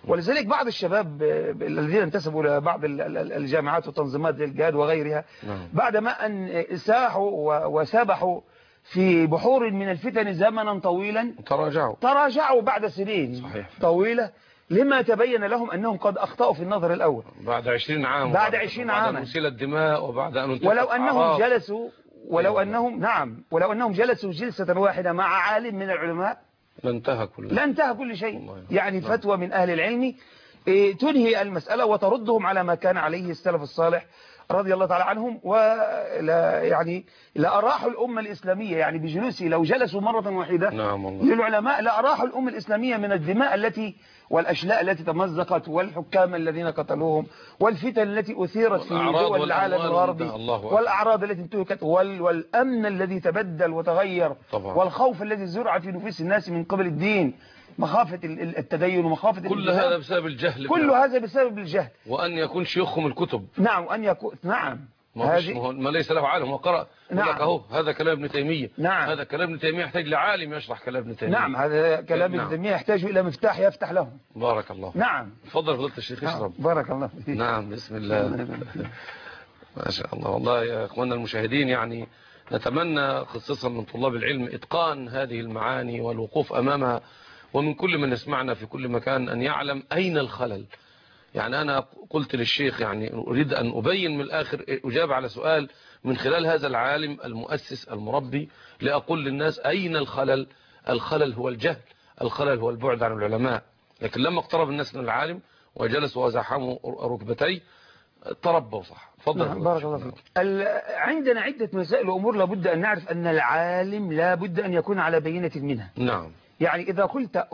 ولذلك بعض الشباب الذين انتسبوا إلى بعض الجامعات وتنظيمات زي الجهاد وغيرها بعدما أن ساحوا وسبحوا في بحور من الفتن زمنا طويلا تراجعوا بعد سنين طويلة لما تبين لهم أنهم قد أخطأوا في النظر الأول بعد 20 عام بعد 20 عاما بعد مسيل الدماء وبعد أن ولو أنهم جلسوا جلسة واحدة مع عالم من العلماء لانتهى كل شيء. يعني فتوى من أهل العلم تنهي المسألة وتردهم على ما كان عليه السلف الصالح رضي الله تعالى عنهم. ولا يعني لأراحوا الأمة الإسلامية يعني بجلوسه لو جلسوا مرة واحدة للعلماء لأراحوا الأمة الإسلامية من الدماء والأشلاء التي تمزقت والحكام الذين قتلوهم والفتن التي أثيرت في دول العالم الغربي والأعراض التي انتهكت والأمن الذي تبدل وتغير والخوف الذي زرع في نفوس الناس من قبل الدين مخافة التدين ومخافة كل هذا بسبب الجهل كل هذا بسبب الجهل وأن يكون شيوخهم الكتب وأن يكون ما ليس له عالم وقرأ لك اهو هذا كلام ابن تيمية هذا كلام ابن تيمية يحتاج لعالم يشرح كلام ابن تيمية هذا كلام ابن تيمية يحتاج إلى مفتاح يفتح له. بارك الله تفضل فضيلة الشيخ اشرب. بارك الله فيك. بسم الله ما شاء الله. والله يا اخواننا المشاهدين يعني نتمنى خصوصا من طلاب العلم إتقان هذه المعاني والوقوف أمامها ومن كل من يسمعنا في كل مكان أن يعلم أين الخلل. يعني أنا قلت للشيخ يعني أريد أن أبين من الآخر أجاب على سؤال من خلال هذا العالم المؤسس المربي لأقول للناس أين الخلل. الخلل هو الجهل، الخلل هو البعد عن العلماء. لكن لما اقترب الناس من العالم وجلسوا وزحموا ركبتي تربوا صح. فضل. بارك الله فيك. عندنا عدة مسائل وأمور لابد أن نعرف أن العالم لابد أن يكون على بينة منها. يعني إذا قلت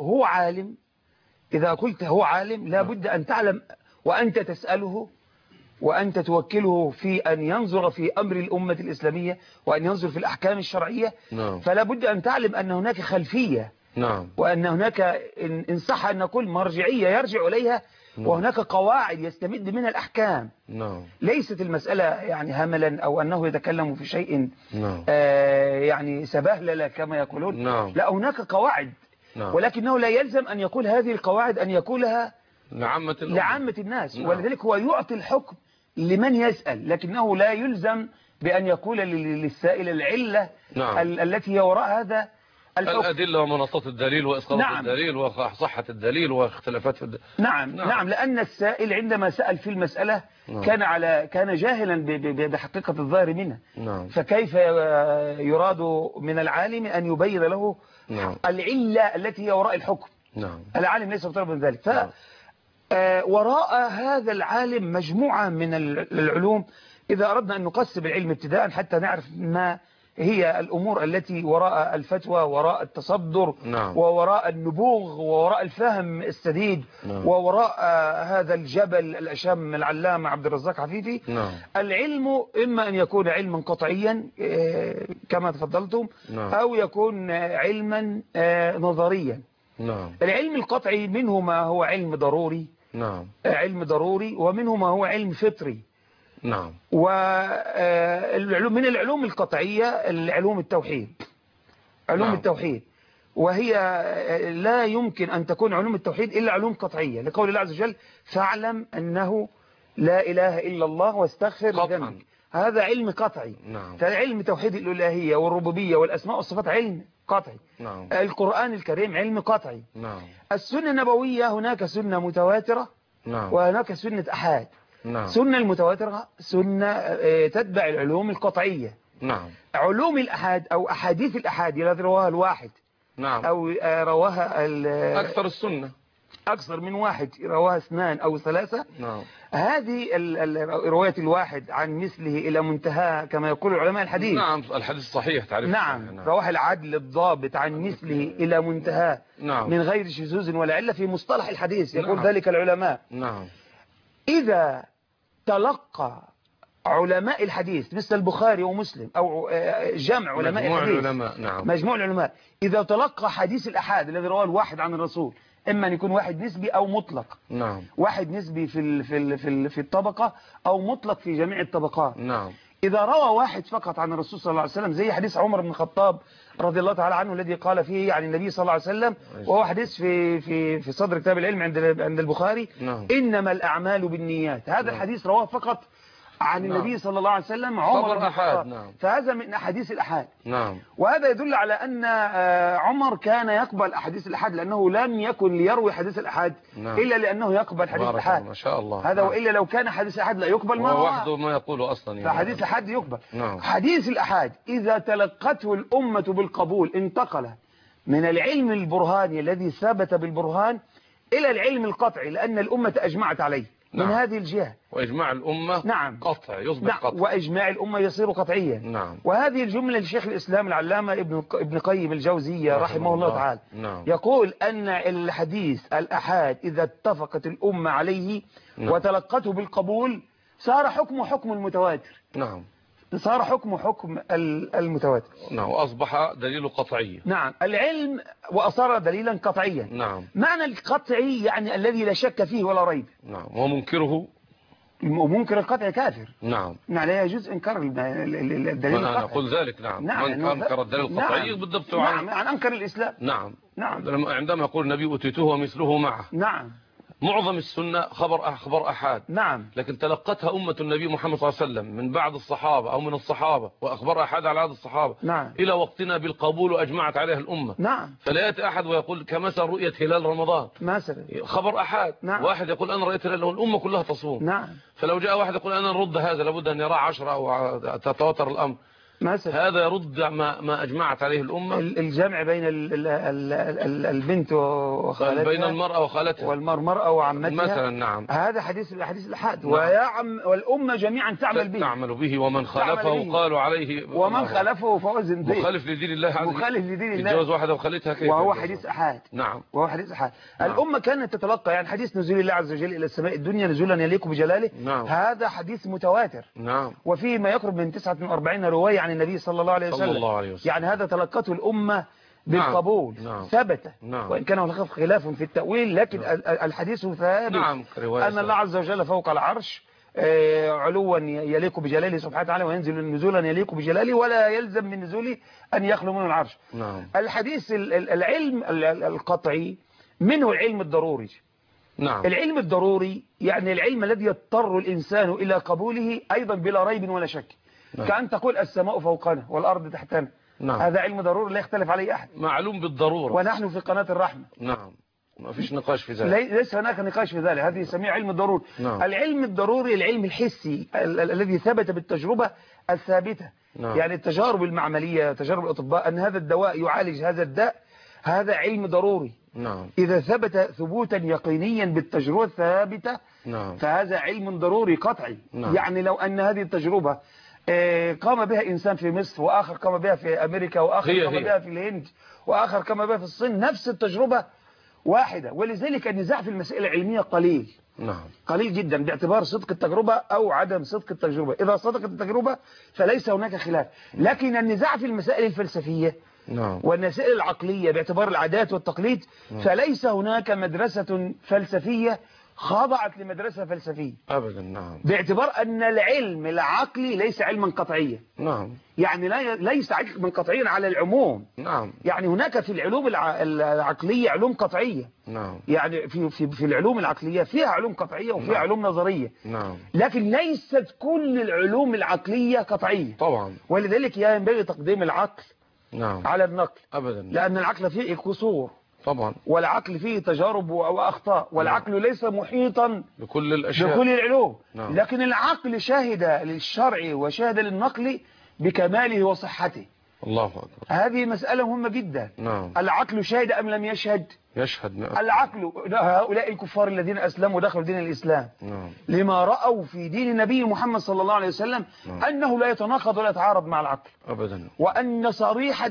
هو عالم لابد أن تعلم وأنت تسأله وأنت توكله في أن ينظر في أمر الأمة الإسلامية وأن ينظر في الأحكام الشرعية. فلا بد أن تعلم أن هناك خلفية وأن هناك إن صح أن نقول مرجعية يرجع إليها وهناك قواعد يستمد منها الأحكام. ليست المسألة يعني هملا أو أنه يتكلم في شيء يعني سبهلل كما يقولون. لا هناك قواعد ولكنه لا يلزم أن يقول هذه القواعد أن يقولها لعامة الناس. ولذلك هو يعطي الحكم لمن يسأل لكنه لا يلزم بأن يقول للسائل العلة التي هي وراء هذا الحكم. الأدلة ومناطات الدليل وإسقاط الدليل وصحة الدليل واختلافات في نعم لأن السائل عندما سأل في المسألة كان جاهلا بحقيقة الظاهر منها. فكيف يراد من العالم أن يبين له العلة التي هي وراء الحكم. العالم ليس مطالب من ذلك. وراء هذا العالم مجموعة من العلوم إذا أردنا أن نقسم العلم ابتداء حتى نعرف ما هي الأمور التي وراء الفتوى وراء التصدر ووراء النبوغ ووراء الفهم السديد ووراء هذا الجبل الأشم العلامة عبد الرزاق عفيفي. العلم إما أن يكون علما قطعيا كما تفضلتم أو يكون علما نظريا. العلم القطعي منه ما هو علم ضروري علم ضروري ومنه ما هو علم فطري. ومن العلوم القطعية العلوم التوحيد التوحيد وهي لا يمكن أن تكون علوم التوحيد إلا علوم قطعية لقول الله عز وجل فاعلم أنه لا إله إلا الله واستغفر لذنبك. هذا علم قطعي. فعلم توحيد الإلهية والربوبية والأسماء والصفات علم قطعي. القرآن الكريم علم قطعي. السنة النبوية هناك سنة متواترة وهناك سنة أحاد. سنة المتواترة سنة تتبع العلوم القطعية. علوم الأحاد أو أحاديث الأحاد التي رواها الواحد أو رواها أكثر السنة أكثر من واحد رواها 2 أو 3. هذه رواية الواحد عن مثله إلى منتهى كما يقول علماء الحديث. الحديث الصحيح تعرف. رواه العدل الضابط عن مثله إلى منتهى من غير شذوذ ولا علة في مصطلح الحديث يقول ذلك العلماء. إذا تلقى علماء الحديث مثل البخاري ومسلم أو جمع علماء الحديث مجموع العلماء إذا تلقى حديث الأحاد الذي رواه الواحد عن الرسول إما أن يكون واحد نسبي أو مطلق. واحد نسبي في الطبقة أو مطلق في جميع الطبقات. إذا روى واحد فقط عن الرسول صلى الله عليه وسلم زي حديث عمر بن الخطاب رضي الله تعالى عنه الذي قال فيه عن النبي صلى الله عليه وسلم، وهو حديث في صدر كتاب العلم عند البخاري، إنما الأعمال بالنيات. هذا الحديث رواه فقط عن النبي صلى الله عليه وسلم عمر بن الخطاب، فهذا من أحاديث الأحاد. وهذا يدل على أن عمر كان يقبل أحاديث الأحاد، لأنه لم يكن ليروي حديث الأحاد إلا لأنه يقبل حديث الأحاد، ما شاء الله. هذا وإلا لو كان حديث الأحاد لا يقبل، ما هو وحده ما يقوله أصلا يعني. فحديث الأحاد يقبل. حديث الأحاد إذا تلقته الأمة بالقبول انتقل من العلم البرهاني الذي ثبت بالبرهان إلى العلم القطعي، لأن الأمة أجمعت عليه من هذه الجهة. وإجماع الأمة قطع يصبح قطع، وإجماع الأمة يصير قطعيا. وهذه الجملة لشيخ الإسلام العلامة ابن قيم الجوزية رحمه الله تعالى يقول أن الحديث الأحاد إذا اتفقت الأمة عليه وتلقته بالقبول صار حكمه حكم المتواتر. صار حكم المتواتر. وأصبح دليل قطعي. العلم وأصار دليلا قطعيا. معنى القطعي يعني الذي لا شك فيه ولا ريب. ومنكره ومنكر القطع كافر. لا يجوز إنكار الدليل القطعي. أنا أقول ذلك. من أنكر الدليل القطعي بالضبط عن أنكر الإسلام. عندما يقول النبي أتيته ومثله معه. معظم السنة خبر أحاد. لكن تلقتها أمة النبي محمد صلى الله عليه وسلم من بعد الصحابة أو من الصحابة وأخبار أحاد على هذا الصحابة إلى وقتنا بالقبول وأجمعت عليها الأمة. فلا يأتي أحد ويقول كمثل رؤية هلال رمضان مثلا خبر أحاد. واحد يقول أنا رأيت هلال والأمة كلها تصوم. فلو جاء واحد يقول أنا نرد هذا لابد أن يرى 10 أو تتواتر الأمر مثلا. هذا يرد ما أجمعت عليه الأمة. الجمع بين البنت وخالتها، بين المرأة وخالتها، والمرأة وعمتها مثلا. هذا حديث الأحاد. والأمة جميعا تعمل به ومن خالفه قالوا عليه، ومن خالفه فهو زنديق مخالف لدين الله عز وجل. يتجوز واحدة وخالتها كيف؟ وهو حديث أحاد. وهو حديث أحاد. الأمة كانت تتلقى يعني حديث نزول الله عز وجل إلى السماء الدنيا نزولا يليق بجلاله. هذا حديث متواتر. وفيه ما يقرب من 49 رواية عن النبي صلى الله عليه وسلم. يعني هذا تلقته الأمة بالقبول. ثبت. وإن كان هناك خلاف في التأويل، لكن الحديث ثابت. أن الله عز وجل فوق العرش علوا يليق بجلاله سبحانه وتعالى، وينزل نزولا يليق بجلاله، ولا يلزم من نزوله أن يخلو منه العرش. الحديث العلم القطعي منه العلم الضروري. العلم الضروري يعني العلم الذي يضطر الإنسان إلى قبوله أيضا بلا ريب ولا شك. كأن تقول السماء فوقنا والأرض تحتنا. هذا علم ضروري لا يختلف عليه أحد، معلوم بالضرورة، ونحن في قناة الرحمة. ما فيش نقاش في ذلك، ليس هناك نقاش في ذلك. هذه يسميه علم الضروري. العلم الضروري العلم الحسي الذي ثبت بالتجربة الثابتة. يعني التجارب المعملية، تجارب الأطباء أن هذا الدواء يعالج هذا الداء، هذا علم ضروري. إذا ثبت ثبوتا يقينيا بالتجربة الثابتة فهذا علم ضروري قطعي. يعني لو أن هذه التجربة قام بها إنسان في مصر، وآخر قام بها في أمريكا، وآخر قام بها في الهند، وآخر قام بها في الصين، نفس التجربة واحدة. ولذلك النزاع في المسائل العلمية قليل. قليل جدا باعتبار صدق التجربة أو عدم صدق التجربة. إذا صدقت التجربة فليس هناك خلاف. لكن النزاع في المسائل الفلسفية والمسائل العقلية باعتبار العادات والتقليد فليس هناك مدرسة فلسفية خضعت لمدرسة فلسفية أبدا. باعتبار أن العلم العقلي ليس علما قطعيا. يعني ليس علما قطعيا على العموم. يعني هناك في العلوم العقلية علوم قطعية. يعني في العلوم العقلية فيها علوم قطعية وفيها علوم نظرية. لكن ليست كل العلوم العقلية قطعية طبعا. ولذلك ينبغي تقديم العقل على النقل أبدا، لأن العقل فيه قصور طبعا، والعقل فيه تجارب وأخطاء، والعقل ليس محيطا بكل الأشياء بكل العلوم. لكن العقل شاهد للشرع وشاهد للنقل بكماله وصحته. الله أكبر. هذه مسألة مهمة جدا. العقل شاهد أم لم يشهد؟ يشهد. العقل هؤلاء الكفار الذين أسلموا ودخلوا دين الإسلام لما رأوا في دين النبي محمد صلى الله عليه وسلم أنه لا يتناقض ولا يتعارض مع العقل أبدا، وأن صحيح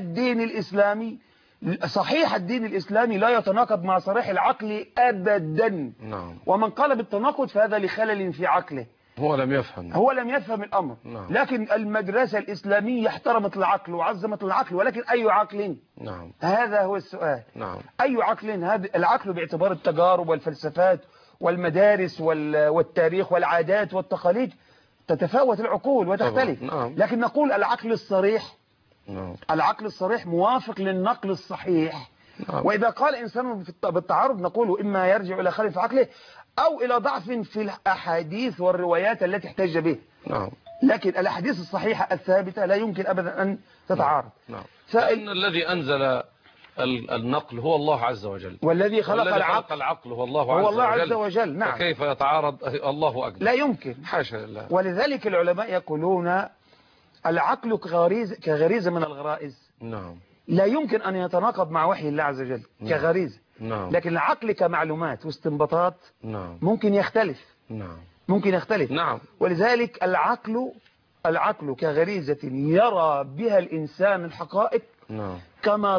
الدين الإسلامي لا يتناقض مع صريح العقل أبدا. ومن قال بالتناقض فهذا لخلل في عقله، هو لم يفهم الأمر. لكن المدرسة الإسلامية احترمت العقل وعظمت العقل، ولكن أي عقل؟ هذا هو السؤال. أي عقل؟ هذا العقل باعتبار التجارب والفلسفات والمدارس والتاريخ والعادات والتقاليد تتفاوت العقول وتختلف. لكن نقول العقل الصريح نعم. العقل الصريح موافق للنقل الصحيح. نعم. وإذا قال إنسان بالتعارض نقول إما يرجع إلى خلل في عقله أو إلى ضعف في الأحاديث والروايات التي احتج به. نعم. لكن الأحاديث الصحيحة الثابتة لا يمكن أبدا أن تتعارض. نعم. فإن الذي أنزل النقل هو الله عز وجل، والذي خلق العقل هو الله عز وجل. نعم. فكيف يتعارض؟ الله أكبر، لا يمكن، حاشا لله. ولذلك العلماء يقولون العقل كغريزة من الغرائز. نعم. لا يمكن أن يتناقض مع وحي الله عز وجل كغريزة. نعم. لكن العقل كمعلومات واستنباطات نعم. ممكن يختلف. نعم. ممكن يختلف. نعم. ولذلك العقل كغريزة يرى بها الإنسان الحقائق. نعم. كما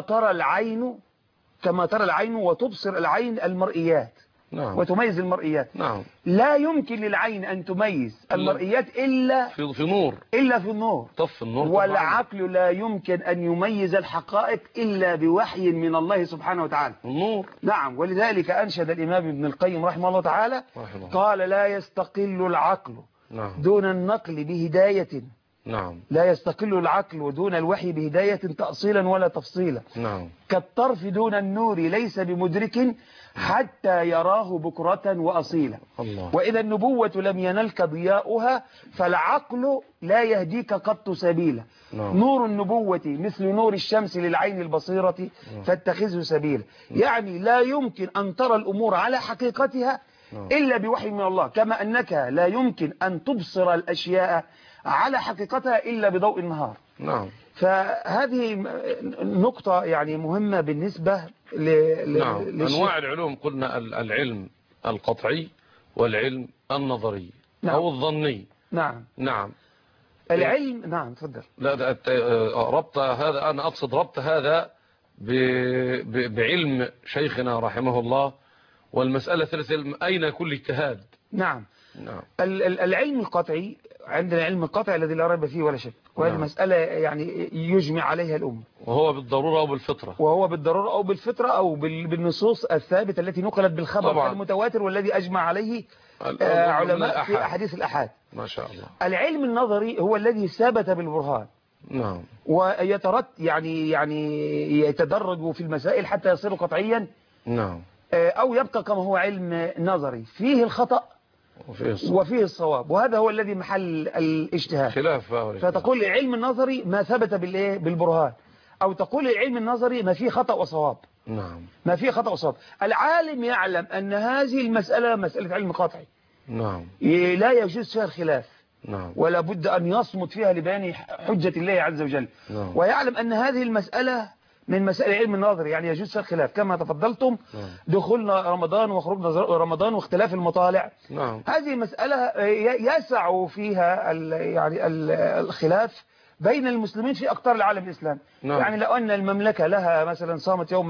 ترى العين وتبصر العين المرئيات. نعم. وتميز المرئيات. نعم. لا يمكن للعين أن تميز المرئيات إلا في نور، في النور. طف النور. والعقل لا يمكن أن يميز الحقائق إلا بوحي من الله سبحانه وتعالى، النور. نعم. ولذلك أنشد الإمام ابن القيم رحمه الله تعالى قال لا يستقل العقل دون النقل بهداية. نعم. لا يستقل العقل دون الوحي بهداية تأصيلا ولا تفصيلا. نعم. كالطرف دون النور ليس بمدرك حتى يراه بكرة وأصيلا. الله. وإذا النبوة لم ينلك ضياؤها فالعقل لا يهديك قط سبيلا. نور النبوة مثل نور الشمس للعين البصيرة فاتخذه سبيلا. يعني لا يمكن أن ترى الأمور على حقيقتها إلا بوحي من الله، كما أنك لا يمكن أن تبصر الأشياء على حقيقتها إلا بضوء النهار. نعم. فهذه نقطة يعني مهمة بالنسبة نعم. أنواع العلوم قلنا العلم القطعي والعلم النظري. نعم. أو الظني. نعم. نعم. العلم. نعم تفضل. لا ربط هذا، أنا أقصد ربط هذا بعلم شيخنا رحمه الله، والمسألة ثالثة أين كل اجتهاد. نعم. نعم. العلم القطعي عندنا العلم القطعي الذي لا ريب فيه ولا شك، وهذه المسألة يعني يجمع عليها الأمة، وهو بالضرورة أو بالفطرة أو بالنصوص الثابتة التي نقلت بالخبر طبعا. المتواتر والذي أجمع عليه علماء في أحاديث الأحاد. ما شاء الله. العلم النظري هو الذي ثبت بالبرهان. نعم. يعني يتدرج في المسائل حتى يصير قطعيا. نعم. أو يبقى كما هو علم نظري فيه الخطأ وفيه الصواب، وهذا هو الذي محل الاجتهاد. خلاف. فتقول العلم النظري ما ثبت بالبرهان، أو تقول العلم النظري ما فيه خطأ وصواب. نعم. ما فيه خطأ وصواب. العالم يعلم أن هذه المسألة مسألة علم قطعي. نعم. لا يجوز فيها الخلاف. نعم. ولا بد أن يصمت فيها لبيان حجة الله عز وجل. نعم. ويعلم أن هذه المسألة من مسائل علم النظر، يعني يجوز فيها الخلاف كما تفضلتم. دخولنا رمضان وخروجنا رمضان واختلاف المطالع. نعم. هذه مسألة يسع فيها يعني الخلاف بين المسلمين في أقطار العالم الإسلامي. نعم. يعني لو أن المملكة لها مثلا صامت يوم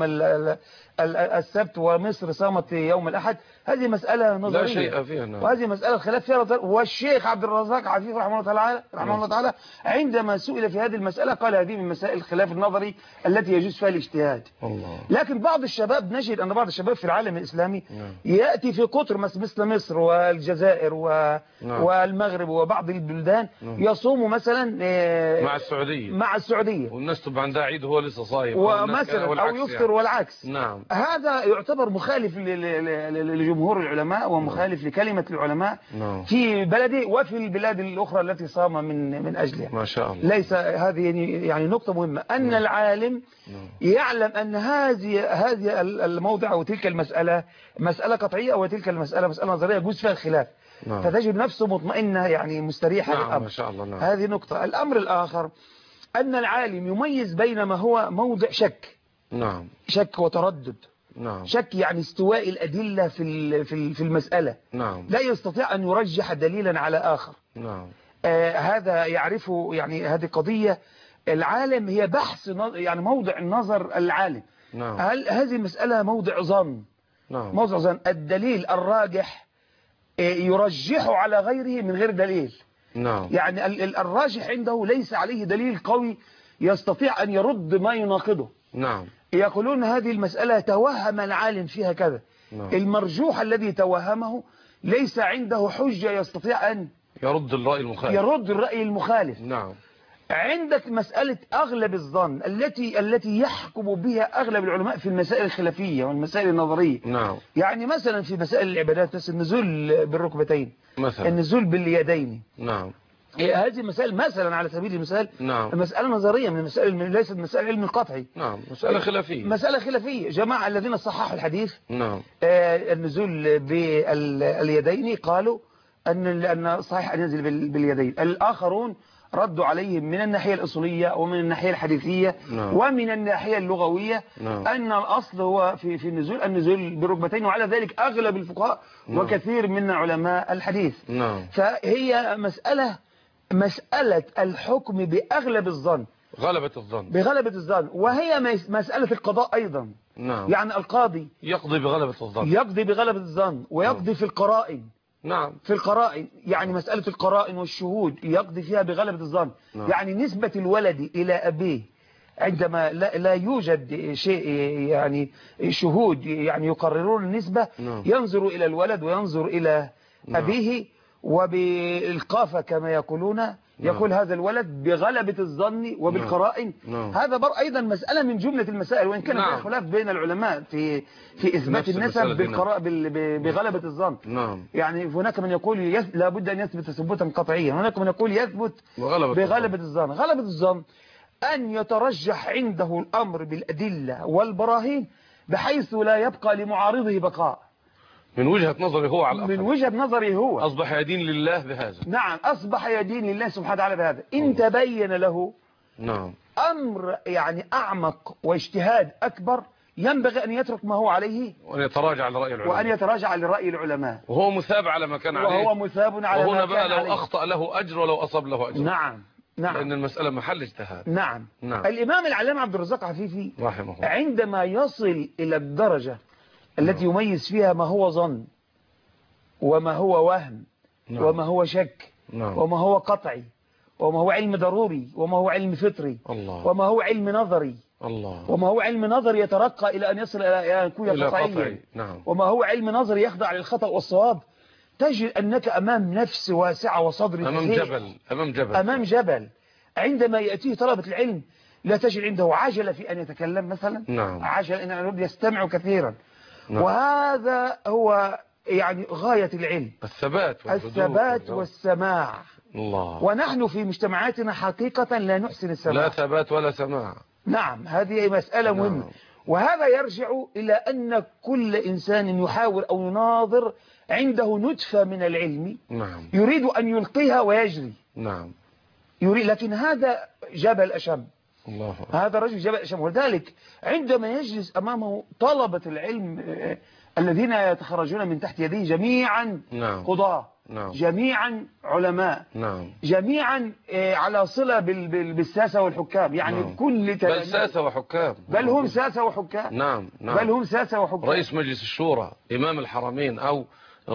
السبت ومصر صامت يوم الأحد، هذه مسألة نظرية لا شيء فيها. نعم. وهذه مسألة خلاف فيها. والشيخ عبد الرزاق عفيف رحمه الله تعالى عندما سئل في هذه المسألة قال هذه من مسائل الخلاف النظري التي يجوز فيها الاجتهاد. الله. لكن بعض الشباب نجد أن بعض الشباب في العالم الإسلامي يأتي في قطر مثل مصر والجزائر والمغرب وبعض البلدان يصوم مثلا مع السعودية والناس تبقى عندها عيد هو لسه صايم ومثلا أو يفطر والعكس. نعم. هذا يعتبر مخالف لجمهور العلماء ومخالف لكلمة العلماء في بلده وفي البلاد الأخرى التي صام من أجلها. ما شاء الله. ليس هذه يعني نقطة مهمة أن العالم يعلم أن هذه الموضع وتلك المسألة مسألة قطعية وتلك المسألة مسألة نظرية يجوز فيها الخلاف. فتجد نفسه مطمئنة يعني مستريحة للأمر. ما شاء الله. هذه نقطة. الأمر الآخر أن العالم يميز بين ما هو موضع شك. شك وتردد. شك يعني استواء الأدلة في المسألة. لا يستطيع أن يرجح دليلا على آخر. هذا يعرفه، يعني هذه قضية العالم هي بحث يعني موضع النظر العالم. هل هذه المسألة موضع ظن؟ موضع ظن. الدليل الراجح يرجحه على غيره من غير دليل. يعني الراجح عنده ليس عليه دليل قوي يستطيع أن يرد ما يناقضه. يقولون هذه المسألة توهم العالم فيها كذا. المرجوح الذي توهمه ليس عنده حجة يستطيع أن يرد الرأي المخالف. نعم. عندك مسألة أغلب الظن التي يحكم بها أغلب العلماء في المسائل الخلافية والمسائل النظرية. نعم. يعني مثلا في مسائل العبادات، بس النزول بالركبتين، مثلا النزول باليدين، نعم. هذه مسائل مثلا على سبيل المثال نعم. مسألة نظرية من المسائل، ليست مسائل علم القطعي. نعم، مسألة خلافية. مسألة خلافية. جماعة الذين صححوا الحديث نعم. النزول باليدين قالوا أن صحيح أن ينزل باليدين. الآخرون ردوا عليهم من الناحية الأصولية ومن الناحية الحديثية نعم. ومن الناحية اللغوية نعم. أن الأصل هو في النزول بالركبتين، وعلى ذلك أغلب الفقهاء نعم. وكثير من علماء الحديث. نعم. فهي مسألة الحكم بأغلب الظن، غلبة الظن، بغلبة الظن، وهي مسألة القضاء أيضا. نعم. يعني القاضي يقضي بغلبة الظن، يقضي بغلبة الظن ويقضي في القرائن. نعم. في القرائن، يعني مسألة القرائن والشهود يقضي فيها بغلبة الظن. نعم. يعني نسبة الولد إلى أبيه عندما لا يوجد شيء، يعني شهود يعني يقررون النسبة، نعم. ينظر إلى الولد وينظر إلى نعم. أبيه، وبالقافة كما يقولون يقول هذا الولد بغلبة الظن وبالقرائن. نعم. هذا أيضا مسألة من جملة المسائل، وإن كان فيها خلاف بين العلماء في إثبات النسب بغلبة الظن. نعم. يعني هناك من يقول لابد أن يثبت ثبوتا قطعيا، هناك من يقول يثبت بغلبة الظن. غلبة الظن أن يترجح عنده الأمر بالأدلة والبراهين بحيث لا يبقى لمعارضه بقاء. من وجهة نظري هو على الأقل. من وجهة نظري هو أصبح يدين لله بهذا. نعم، أصبح يدين لله سبحانه وتعالى بهذا. إن تبين له نعم أمر يعني أعمق واجتهاد أكبر ينبغي أن يترك ما هو عليه وأن يتراجع لرأي العلماء، وأن يتراجع لرأي العلماء، وهو مثاب على ما كان عليه، وهو مثاب على ما كان عليه. وهنا بقى لو أخطأ له أجر ولو أصاب له أجر. نعم نعم، لأن المسألة محل اجتهاد. نعم. نعم. الإمام العلامة عبد الرزاق عفيفي رحمه الله عندما يصل إلى الدرجة التي يميز فيها ما هو ظن وما هو وهم وما هو شك وما هو قطعي وما هو علم ضروري وما هو علم فطري وما هو علم نظري وما هو علم نظري يترقى إلى أن يصل إلى أن يكون قطعيا، وما هو علم نظري يخضع للخطأ والصواب. تجد أنك أمام نفس واسعة وصدر أمام جبل. عندما يأتيه طلبة العلم لا تجد عنده عجلة في أن يتكلم مثلا، عجلة أن يستمع كثيرا. وهذا هو يعني غاية العلم، الثبات والسماع. ونحن في مجتمعاتنا حقيقة لا نحسن السماع، لا ثبات ولا سماع. نعم، هذه مسألة مهمة. وهذا يرجع إلى أن كل إنسان يحاول أو يناظر عنده نتفة من العلم يريد أن يلقيها ويجري، يريد، لكن هذا جبل أشم، هذا رجل جبل أشم. ولذلك عندما يجلس أمامه طلبة العلم الذين يتخرجون من تحت يديه جميعا قضاة، جميعا علماء، جميعا على صلة بالساسة والحكام، يعني كل بل ساسة وحكام، بل هم ساسة وحكام، بل هم ساسة وحكام. رئيس مجلس الشورى، إمام الحرمين، أو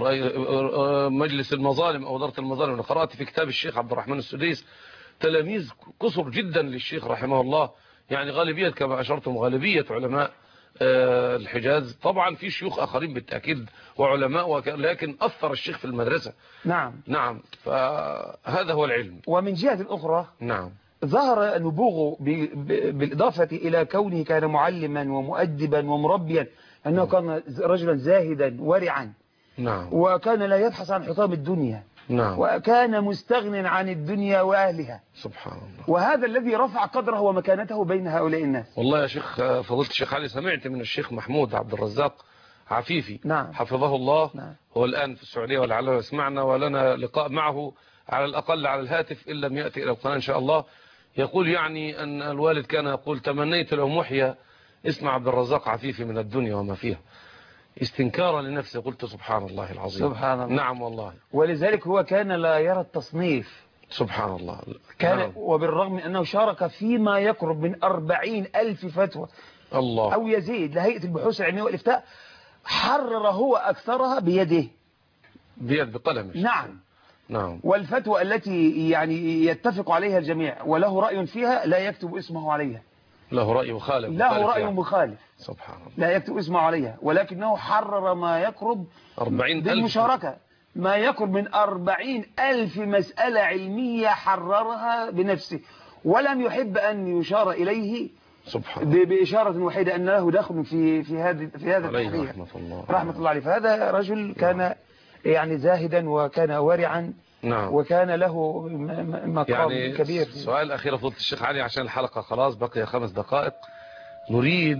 مجلس المظالم أو إدارة المظالم. أنا قرأت في كتاب الشيخ عبد الرحمن السديس تلاميذ كثر جدا للشيخ رحمه الله، يعني غالبية كما أشرتم غالبية علماء الحجاز. طبعا في شيوخ آخرين بالتأكيد وعلماء، لكن أثر الشيخ في المدرسة. نعم، فهذا هو العلم. ومن جهة أخرى ظهر نبوغه بالإضافة إلى كونه كان معلما ومؤدبا ومربيا، أنه كان رجلا زاهدا ورعا، وكان لا يبحث عن حطام الدنيا، وكان مستغن عن الدنيا وأهلها، سبحان الله. وهذا الذي رفع قدره ومكانته بين هؤلاء الناس. والله يا شيخ، فضيلة الشيخ علي، سمعت من الشيخ محمود عبد الرزاق عفيفي حفظه الله، هو الآن في السعودية ولعله يسمعنا، ولنا لقاء معه على الأقل على الهاتف إن لم يأتي إلى القناة إن شاء الله. يقول يعني أن الوالد كان يقول: تمنيت لو محيا اسم عبد الرزاق عفيفي من الدنيا وما فيها، استنكارا لنفسه. قلت سبحان الله العظيم. سبحان الله. نعم والله. ولذلك هو كان لا يرى التصنيف. سبحان الله. كان وبالرغم من أنه شارك فيما يقرب من 40,000 فتوى الله أو يزيد لهيئة البحوث العلمية والإفتاء، حرر هو أكثرها بيده، بقلمه. نعم. والفتوى التي يعني يتفق عليها الجميع وله رأي فيها لا يكتب اسمه عليها، له رأي مخالف، سبحان الله، لا يكتب اسمه عليها، ولكنه حرر ما يقرب 40,000 بالمشاركة، ما يقرب من 40,000 مسألة علمية حررها بنفسه. ولم يحب أن يشار إليه سبحان بإشارة واحدة أن له دخل في هذا التحقيق رحمة الله عليه. فهذا رجل كان يعني زاهدا وكان ورعا وكان له مقام يعني كبير. سؤال أخير فضيلة الشيخ علي عشان الحلقة خلاص بقي 5 دقائق. نريد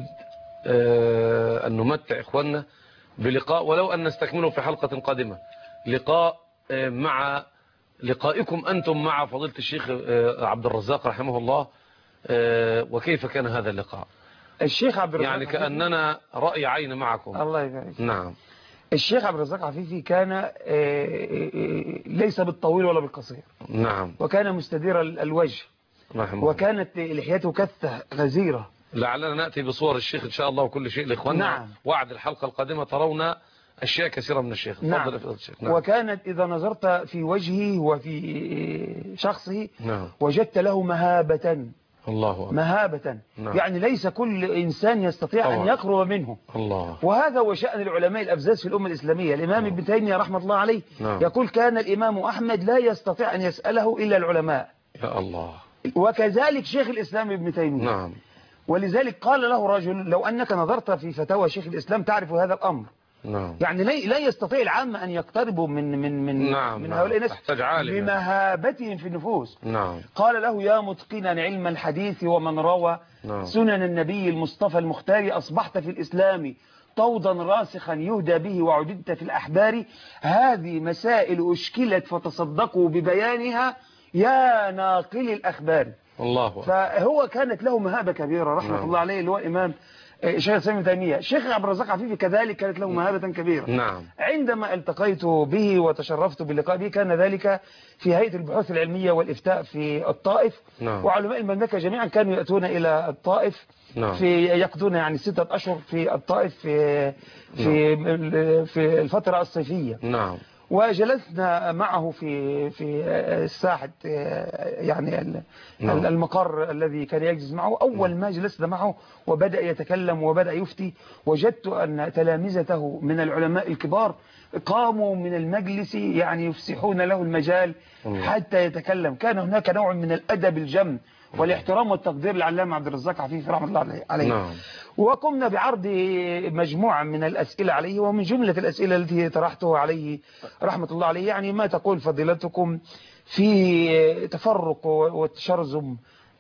أن نمتع إخواننا بلقاء ولو أن نستكمله في حلقة قادمة، لقاء مع لقائكم أنتم مع فضيلة الشيخ عبد الرزاق رحمه الله. وكيف كان هذا اللقاء؟ الشيخ عبد الرزاق يعني كأننا رأي عين معكم. الله يبارك. نعم. الشيخ عبد الرزاق عفيفي كان ليس بالطويل ولا بالقصير. نعم. وكان مستدير الوجه رحمه وكانت لحيته كثة غزيرة. لعلنا نأتي بصور الشيخ إن شاء الله وكل شيء لإخواننا. نعم. وعد الحلقة القادمة ترون أشياء كثيرة من الشيخ. نعم. الشيخ. نعم. وكانت إذا نظرت في وجهه وفي شخصه نعم. وجدت له مهابة. الله أكبر. مهابة. نعم. يعني ليس كل إنسان يستطيع طبعا. أن يقرب منه. الله. وهذا هو شأن العلماء الأفزاز في الأمة الإسلامية. الإمام ابن تيمية رحمة الله عليه نعم. يقول كان الإمام أحمد لا يستطيع أن يسأله إلا العلماء. يا الله. وكذلك شيخ الإسلام ابن تيمية. نعم. ولذلك قال له رجل لو أنك نظرت في فتاوى شيخ الإسلام تعرف هذا الأمر. نعم. يعني لا يستطيع العامة أن يقتربوا من نعم. هؤلاء الناس عالم بمهابتهم في النفوس. نعم. قال له يا متقنا علم الحديث ومن روى سنن النبي المصطفى المختار أصبحت في الإسلام طوضا راسخا يهدى به وعددت في الأحبار. هذه مسائل أشكلت فتصدقوا ببيانها يا ناقل الأخبار. الله. فهو كانت له مهابة كبيرة رحمة الله عليه اللي هو إمام شيخ الإسلام ابن تيمية. الشيخ عبد الرزاق عفيفي كذلك كانت له مهابة كبيرة. نعم. عندما التقيت به وتشرفت باللقاء به كان ذلك في هيئة البحوث العلمية والإفتاء في الطائف. نعم. وعلماء المملكة جميعا كانوا يأتون إلى الطائف. نعم. يقضون يعني 6 أشهر في الطائف في الفترة الصيفية. نعم. وجلسنا معه في الساحة يعني المقر الذي كان يجلس معه. أول ما جلسنا معه وبدأ يتكلم وبدأ يفتي وجدت أن تلامذته من العلماء الكبار قاموا من المجلس يعني يفسحون له المجال حتى يتكلم. كان هناك نوع من الأدب الجم والاحترام والتقدير للعلامة عبد الرزاق عفيفي رحمة الله عليه. نعم. وقمنا بعرض مجموعة من الأسئلة عليه. ومن جملة الأسئلة التي طرحتها عليه رحمة الله عليه يعني ما تقول فضيلتكم في تفرق والتشرذم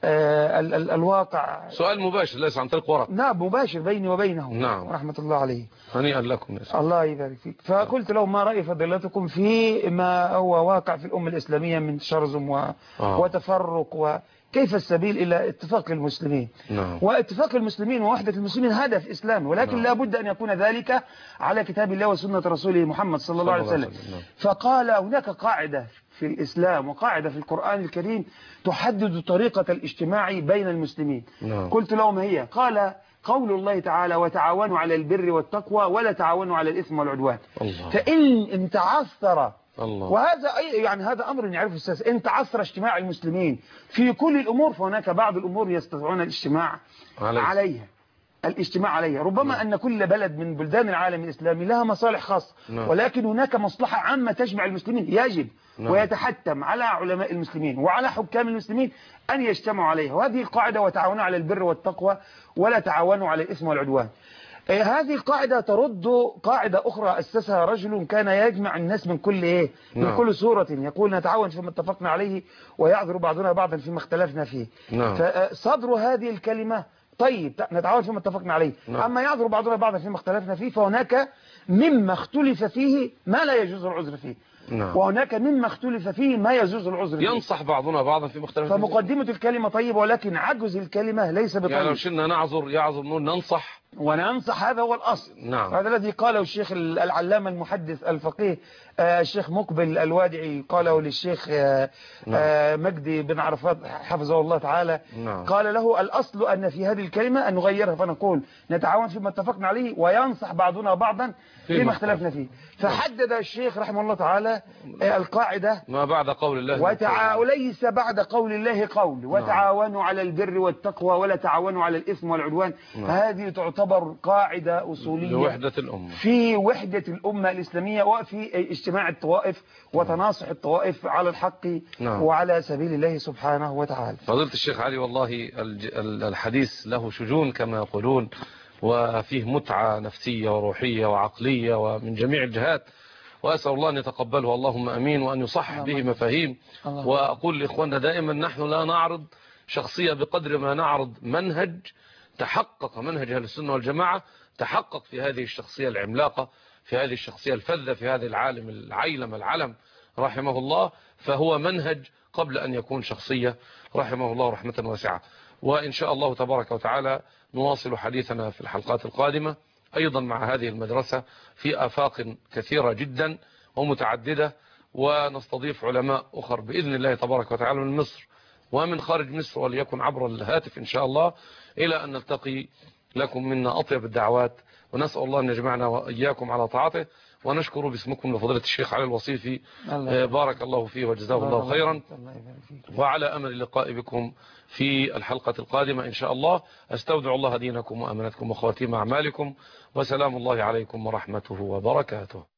الواقع. سؤال مباشر ليس عن طريق ورق. نعم مباشر بيني وبينه. نعم. رحمة الله عليه. هنيئا لكم. الله يبارك فيك. فقلت له ما رأي فضيلتكم في ما هو واقع في الأمة الإسلامية من تشرذم وتفرق كيف السبيل إلى اتفاق المسلمين. نعم. واتفاق المسلمين ووحدة المسلمين هدف إسلامي ولكن نعم. لا بد أن يكون ذلك على كتاب الله وسنة رسوله محمد صلى الله عليه وسلم. نعم. فقال هناك قاعدة في الإسلام وقاعدة في القرآن الكريم تحدد طريقة الاجتماع بين المسلمين. نعم. قلت له ما هي؟ قال قول الله تعالى وتعاونوا على البر والتقوى ولا تعاونوا على الإثم والعدوان. الله. فإن تعثر الله. وهذا يعني هذا أمر يعرفه الساس. إن تعثر اجتماع المسلمين في كل الأمور فهناك بعض الأمور يستطيعون الاجتماع عليها. الاجتماع عليها ربما أن كل بلد من بلدان العالم الإسلامي لها مصالح خاصة ولكن هناك مصلحة عامة تجمع المسلمين يجب ويتحتم على علماء المسلمين وعلى حكام المسلمين أن يجتمعوا عليها. وهذه القاعدة وتعاونوا على البر والتقوى ولا تعاونوا على الإثم والعدوان. هذه القاعدة ترد قاعدة أخرى أسسها رجل كان يجمع الناس من كل من كل سورة يقول نتعاون فيما اتفقنا عليه ويعذر بعضنا بعضا فيما اختلفنا فيه. فصدر هذه الكلمة طيب نتعاون فيما اتفقنا عليه. أما يعذر بعضنا بعضا فيما اختلفنا فيه فهناك مما اختلف فيه ما لا يجوز العذر فيه. وهناك مما اختلف فيه ما يجوز العذر فيه. ينصح بعضنا بعضا في مختلف. فمقدمة الكلمة طيبة ولكن عجز الكلمة ليس بطيب. يعني لو شلنا نعذر يعذر نقول ننصح وننصح هذا هو الأصل. نعم. هذا الذي قاله الشيخ العلامة المحدث الفقيه الشيخ مقبل الوادعي قاله للشيخ مجدي بن عرفات حفظه الله تعالى. قال له الأصل أن في هذه الكلمة أن نغيرها فنقول نتعاون فيما اتفقنا عليه وينصح بعضنا بعضا فيما اختلفنا فيه. فحدد الشيخ رحمه الله تعالى القاعدة ما بعد قول الله وليس بعد قول الله قول وتعاونوا على البر والتقوى ولا تعاونوا على الإثم والعدوان. هذه تعطي يعتبر قاعدة أصولية لوحدة الأمة، في وحدة الأمة الإسلامية وفي اجتماع الطوائف وتناصح الطوائف على الحق نعم. وعلى سبيل الله سبحانه وتعالى. فضيلة الشيخ علي، والله الحديث له شجون كما يقولون، وفيه متعة نفسية وروحية وعقلية ومن جميع الجهات، وأسأل الله أن يتقبله اللهم أمين، وأن يصحح به مفاهيم. وأقول لإخواننا دائما نحن لا نعرض شخصية بقدر ما نعرض منهج تحقق، منهج أهل السنة والجماعة تحقق في هذه الشخصية العملاقة، في هذه الشخصية الفذة، في هذا العالم العيلم العلم رحمه الله. فهو منهج قبل أن يكون شخصية رحمه الله رحمة واسعة. وإن شاء الله تبارك وتعالى نواصل حديثنا في الحلقات القادمة أيضا مع هذه المدرسة في آفاق كثيرة جدا ومتعددة، ونستضيف علماء أخر بإذن الله تبارك وتعالى من مصر ومن خارج مصر، وليكن عبر الهاتف إن شاء الله، إلى أن نلتقي. لكم منا أطيب الدعوات، ونسأل الله أن يجمعنا وإياكم على طاعته. ونشكر باسمكم لفضيلة الشيخ علي الوصيفي، بارك الله فيه وجزاه الله خيرا، وعلى أمل لقاء بكم في الحلقة القادمة إن شاء الله. أستودع الله دينكم وأمانتكم وخواتيم أعمالكم، وسلام الله عليكم ورحمته وبركاته.